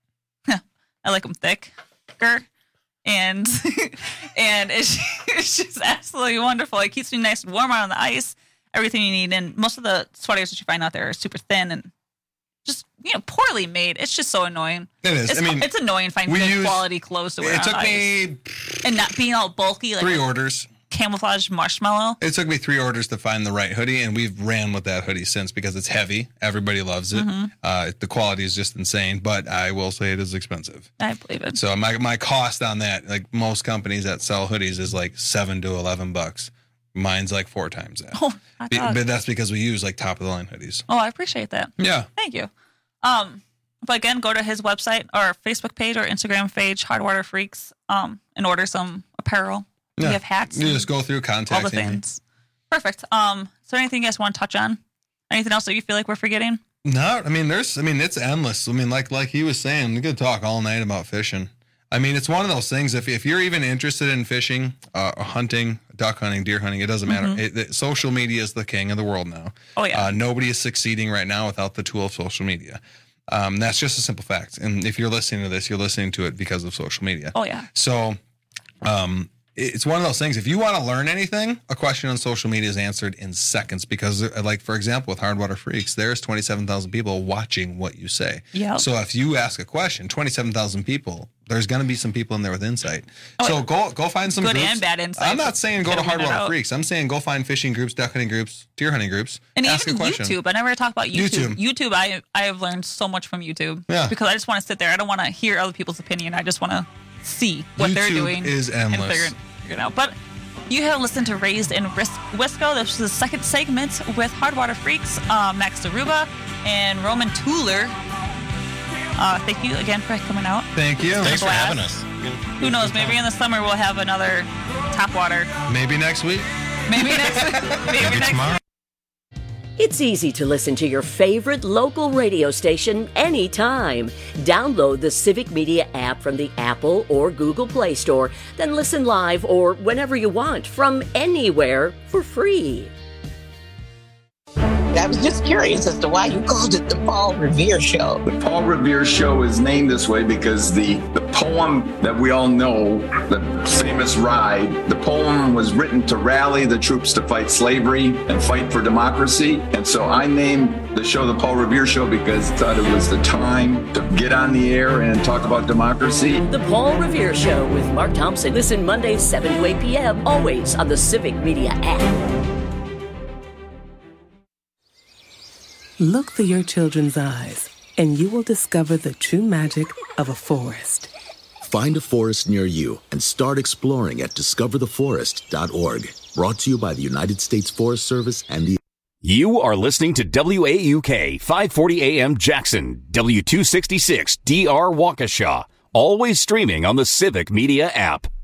[SPEAKER 17] I like them thicker, and and it's, it's just absolutely wonderful. It keeps me nice and warm out on the ice. Everything you need, and most of the sweaters that you find out there are super thin and just you know poorly made. It's just so annoying.
[SPEAKER 20] It is.
[SPEAKER 17] It's,
[SPEAKER 20] I mean,
[SPEAKER 17] it's annoying finding
[SPEAKER 20] we
[SPEAKER 17] good
[SPEAKER 20] use-
[SPEAKER 17] quality clothes to wear.
[SPEAKER 20] It
[SPEAKER 17] on
[SPEAKER 20] took
[SPEAKER 17] ice.
[SPEAKER 20] me
[SPEAKER 17] and not being all bulky like
[SPEAKER 20] three
[SPEAKER 17] a
[SPEAKER 20] orders.
[SPEAKER 17] camouflage marshmallow.
[SPEAKER 20] It took me three orders to find the right hoodie, and we've ran with that hoodie since because it's heavy. Everybody loves it.
[SPEAKER 17] Mhm.
[SPEAKER 20] Uh, the quality is just insane, but I will say it is expensive.
[SPEAKER 17] I believe it.
[SPEAKER 20] So my my cost on that, like most companies that sell hoodies, is like seven to eleven bucks. Mine's like four times that.
[SPEAKER 17] Oh, hot
[SPEAKER 20] Be-
[SPEAKER 17] dog.
[SPEAKER 20] but that's because we use like top of the line hoodies.
[SPEAKER 17] Oh, I appreciate that.
[SPEAKER 20] Yeah.
[SPEAKER 17] Thank you. Um, but again, go to his website or Facebook page or Instagram page, Hardwater Freaks, um, and order some apparel.
[SPEAKER 20] Yeah.
[SPEAKER 17] We have hats.
[SPEAKER 20] You
[SPEAKER 17] and
[SPEAKER 20] just go through
[SPEAKER 17] all
[SPEAKER 20] contact
[SPEAKER 17] the things. Perfect. Um, so anything you guys want to touch on? Anything else that you feel like we're forgetting?
[SPEAKER 20] No, I mean there's I mean it's endless. I mean like like he was saying, we could talk all night about fishing. I mean it's one of those things. If if you're even interested in fishing, uh, or hunting, duck hunting, deer hunting, it doesn't matter.
[SPEAKER 17] Mhm.
[SPEAKER 20] It, it- social media is the king of the world now.
[SPEAKER 17] Oh, yeah.
[SPEAKER 20] Uh, nobody is succeeding right now without the tool of social media. Um, that's just a simple fact. And if you're listening to this, you're listening to it because of social media.
[SPEAKER 17] Oh, yeah.
[SPEAKER 20] So, um, it's one of those things. If you want to learn anything, a question on social media is answered in seconds because, like, for example, with Hardwater Freaks, there's twenty-seven thousand people watching what you say.
[SPEAKER 17] Yeah.
[SPEAKER 20] So if you ask a question, twenty-seven thousand people, there's going to be some people in there with insight.
[SPEAKER 17] Oh,
[SPEAKER 20] so go go find some
[SPEAKER 17] good
[SPEAKER 20] groups.
[SPEAKER 17] and bad insight.
[SPEAKER 20] I'm not saying go to
[SPEAKER 17] Get 'em in and
[SPEAKER 20] Hardwater
[SPEAKER 17] out.
[SPEAKER 20] Freaks. I'm saying go find fishing groups, duck hunting groups, deer hunting groups.
[SPEAKER 17] And
[SPEAKER 20] ask
[SPEAKER 17] even
[SPEAKER 20] a question.
[SPEAKER 17] YouTube. I never talk about YouTube.
[SPEAKER 20] YouTube.
[SPEAKER 17] YouTube, I I have learned so much from YouTube.
[SPEAKER 20] Yeah.
[SPEAKER 17] Because I just want to sit there. I don't want to hear other people's opinion. I just want to see what they're
[SPEAKER 20] YouTube
[SPEAKER 17] doing.
[SPEAKER 20] is
[SPEAKER 17] And
[SPEAKER 20] endless.
[SPEAKER 17] figure it, figure it out. But you have listened to Raised in Ris- Wisco. This was the second segment with Hardwater Freaks, uh, Max Daruba and Roman Tuller. Uh, thank you again for coming out.
[SPEAKER 20] Thank you.
[SPEAKER 21] Thanks for
[SPEAKER 17] Blast.
[SPEAKER 21] having us.
[SPEAKER 17] Who knows? Maybe in the summer we'll have another Top Water.
[SPEAKER 20] Maybe next week.
[SPEAKER 17] Maybe next week. Maybe,
[SPEAKER 21] Maybe
[SPEAKER 17] next
[SPEAKER 21] tomorrow.
[SPEAKER 13] It's easy to listen to your favorite local radio station anytime. Download the Civic Media app from the Apple or Google Play Store, then listen live or whenever you want from anywhere for free.
[SPEAKER 3] I was just curious as to why you called it the Paul Revere Show.
[SPEAKER 4] The Paul Revere Show is named this way because the, the poem that we all know, the famous Ride, the poem was written to rally the troops to fight slavery and fight for democracy. And so I named the show the Paul Revere Show because I thought it was the time to get on the air and talk about democracy.
[SPEAKER 13] The Paul Revere Show with Mark Thompson. Listen Mondays seven to eight p.m. always on the Civic Media app.
[SPEAKER 5] Look through your children's eyes, and you will discover the true magic of a forest.
[SPEAKER 6] Find a forest near you and start exploring at discover the forest dot org. Brought to you by the United States Forest Service and the...
[SPEAKER 1] You are listening to W A U K five forty A M Jackson, W two sixty-six D R Waukesha, always streaming on the Civic Media app.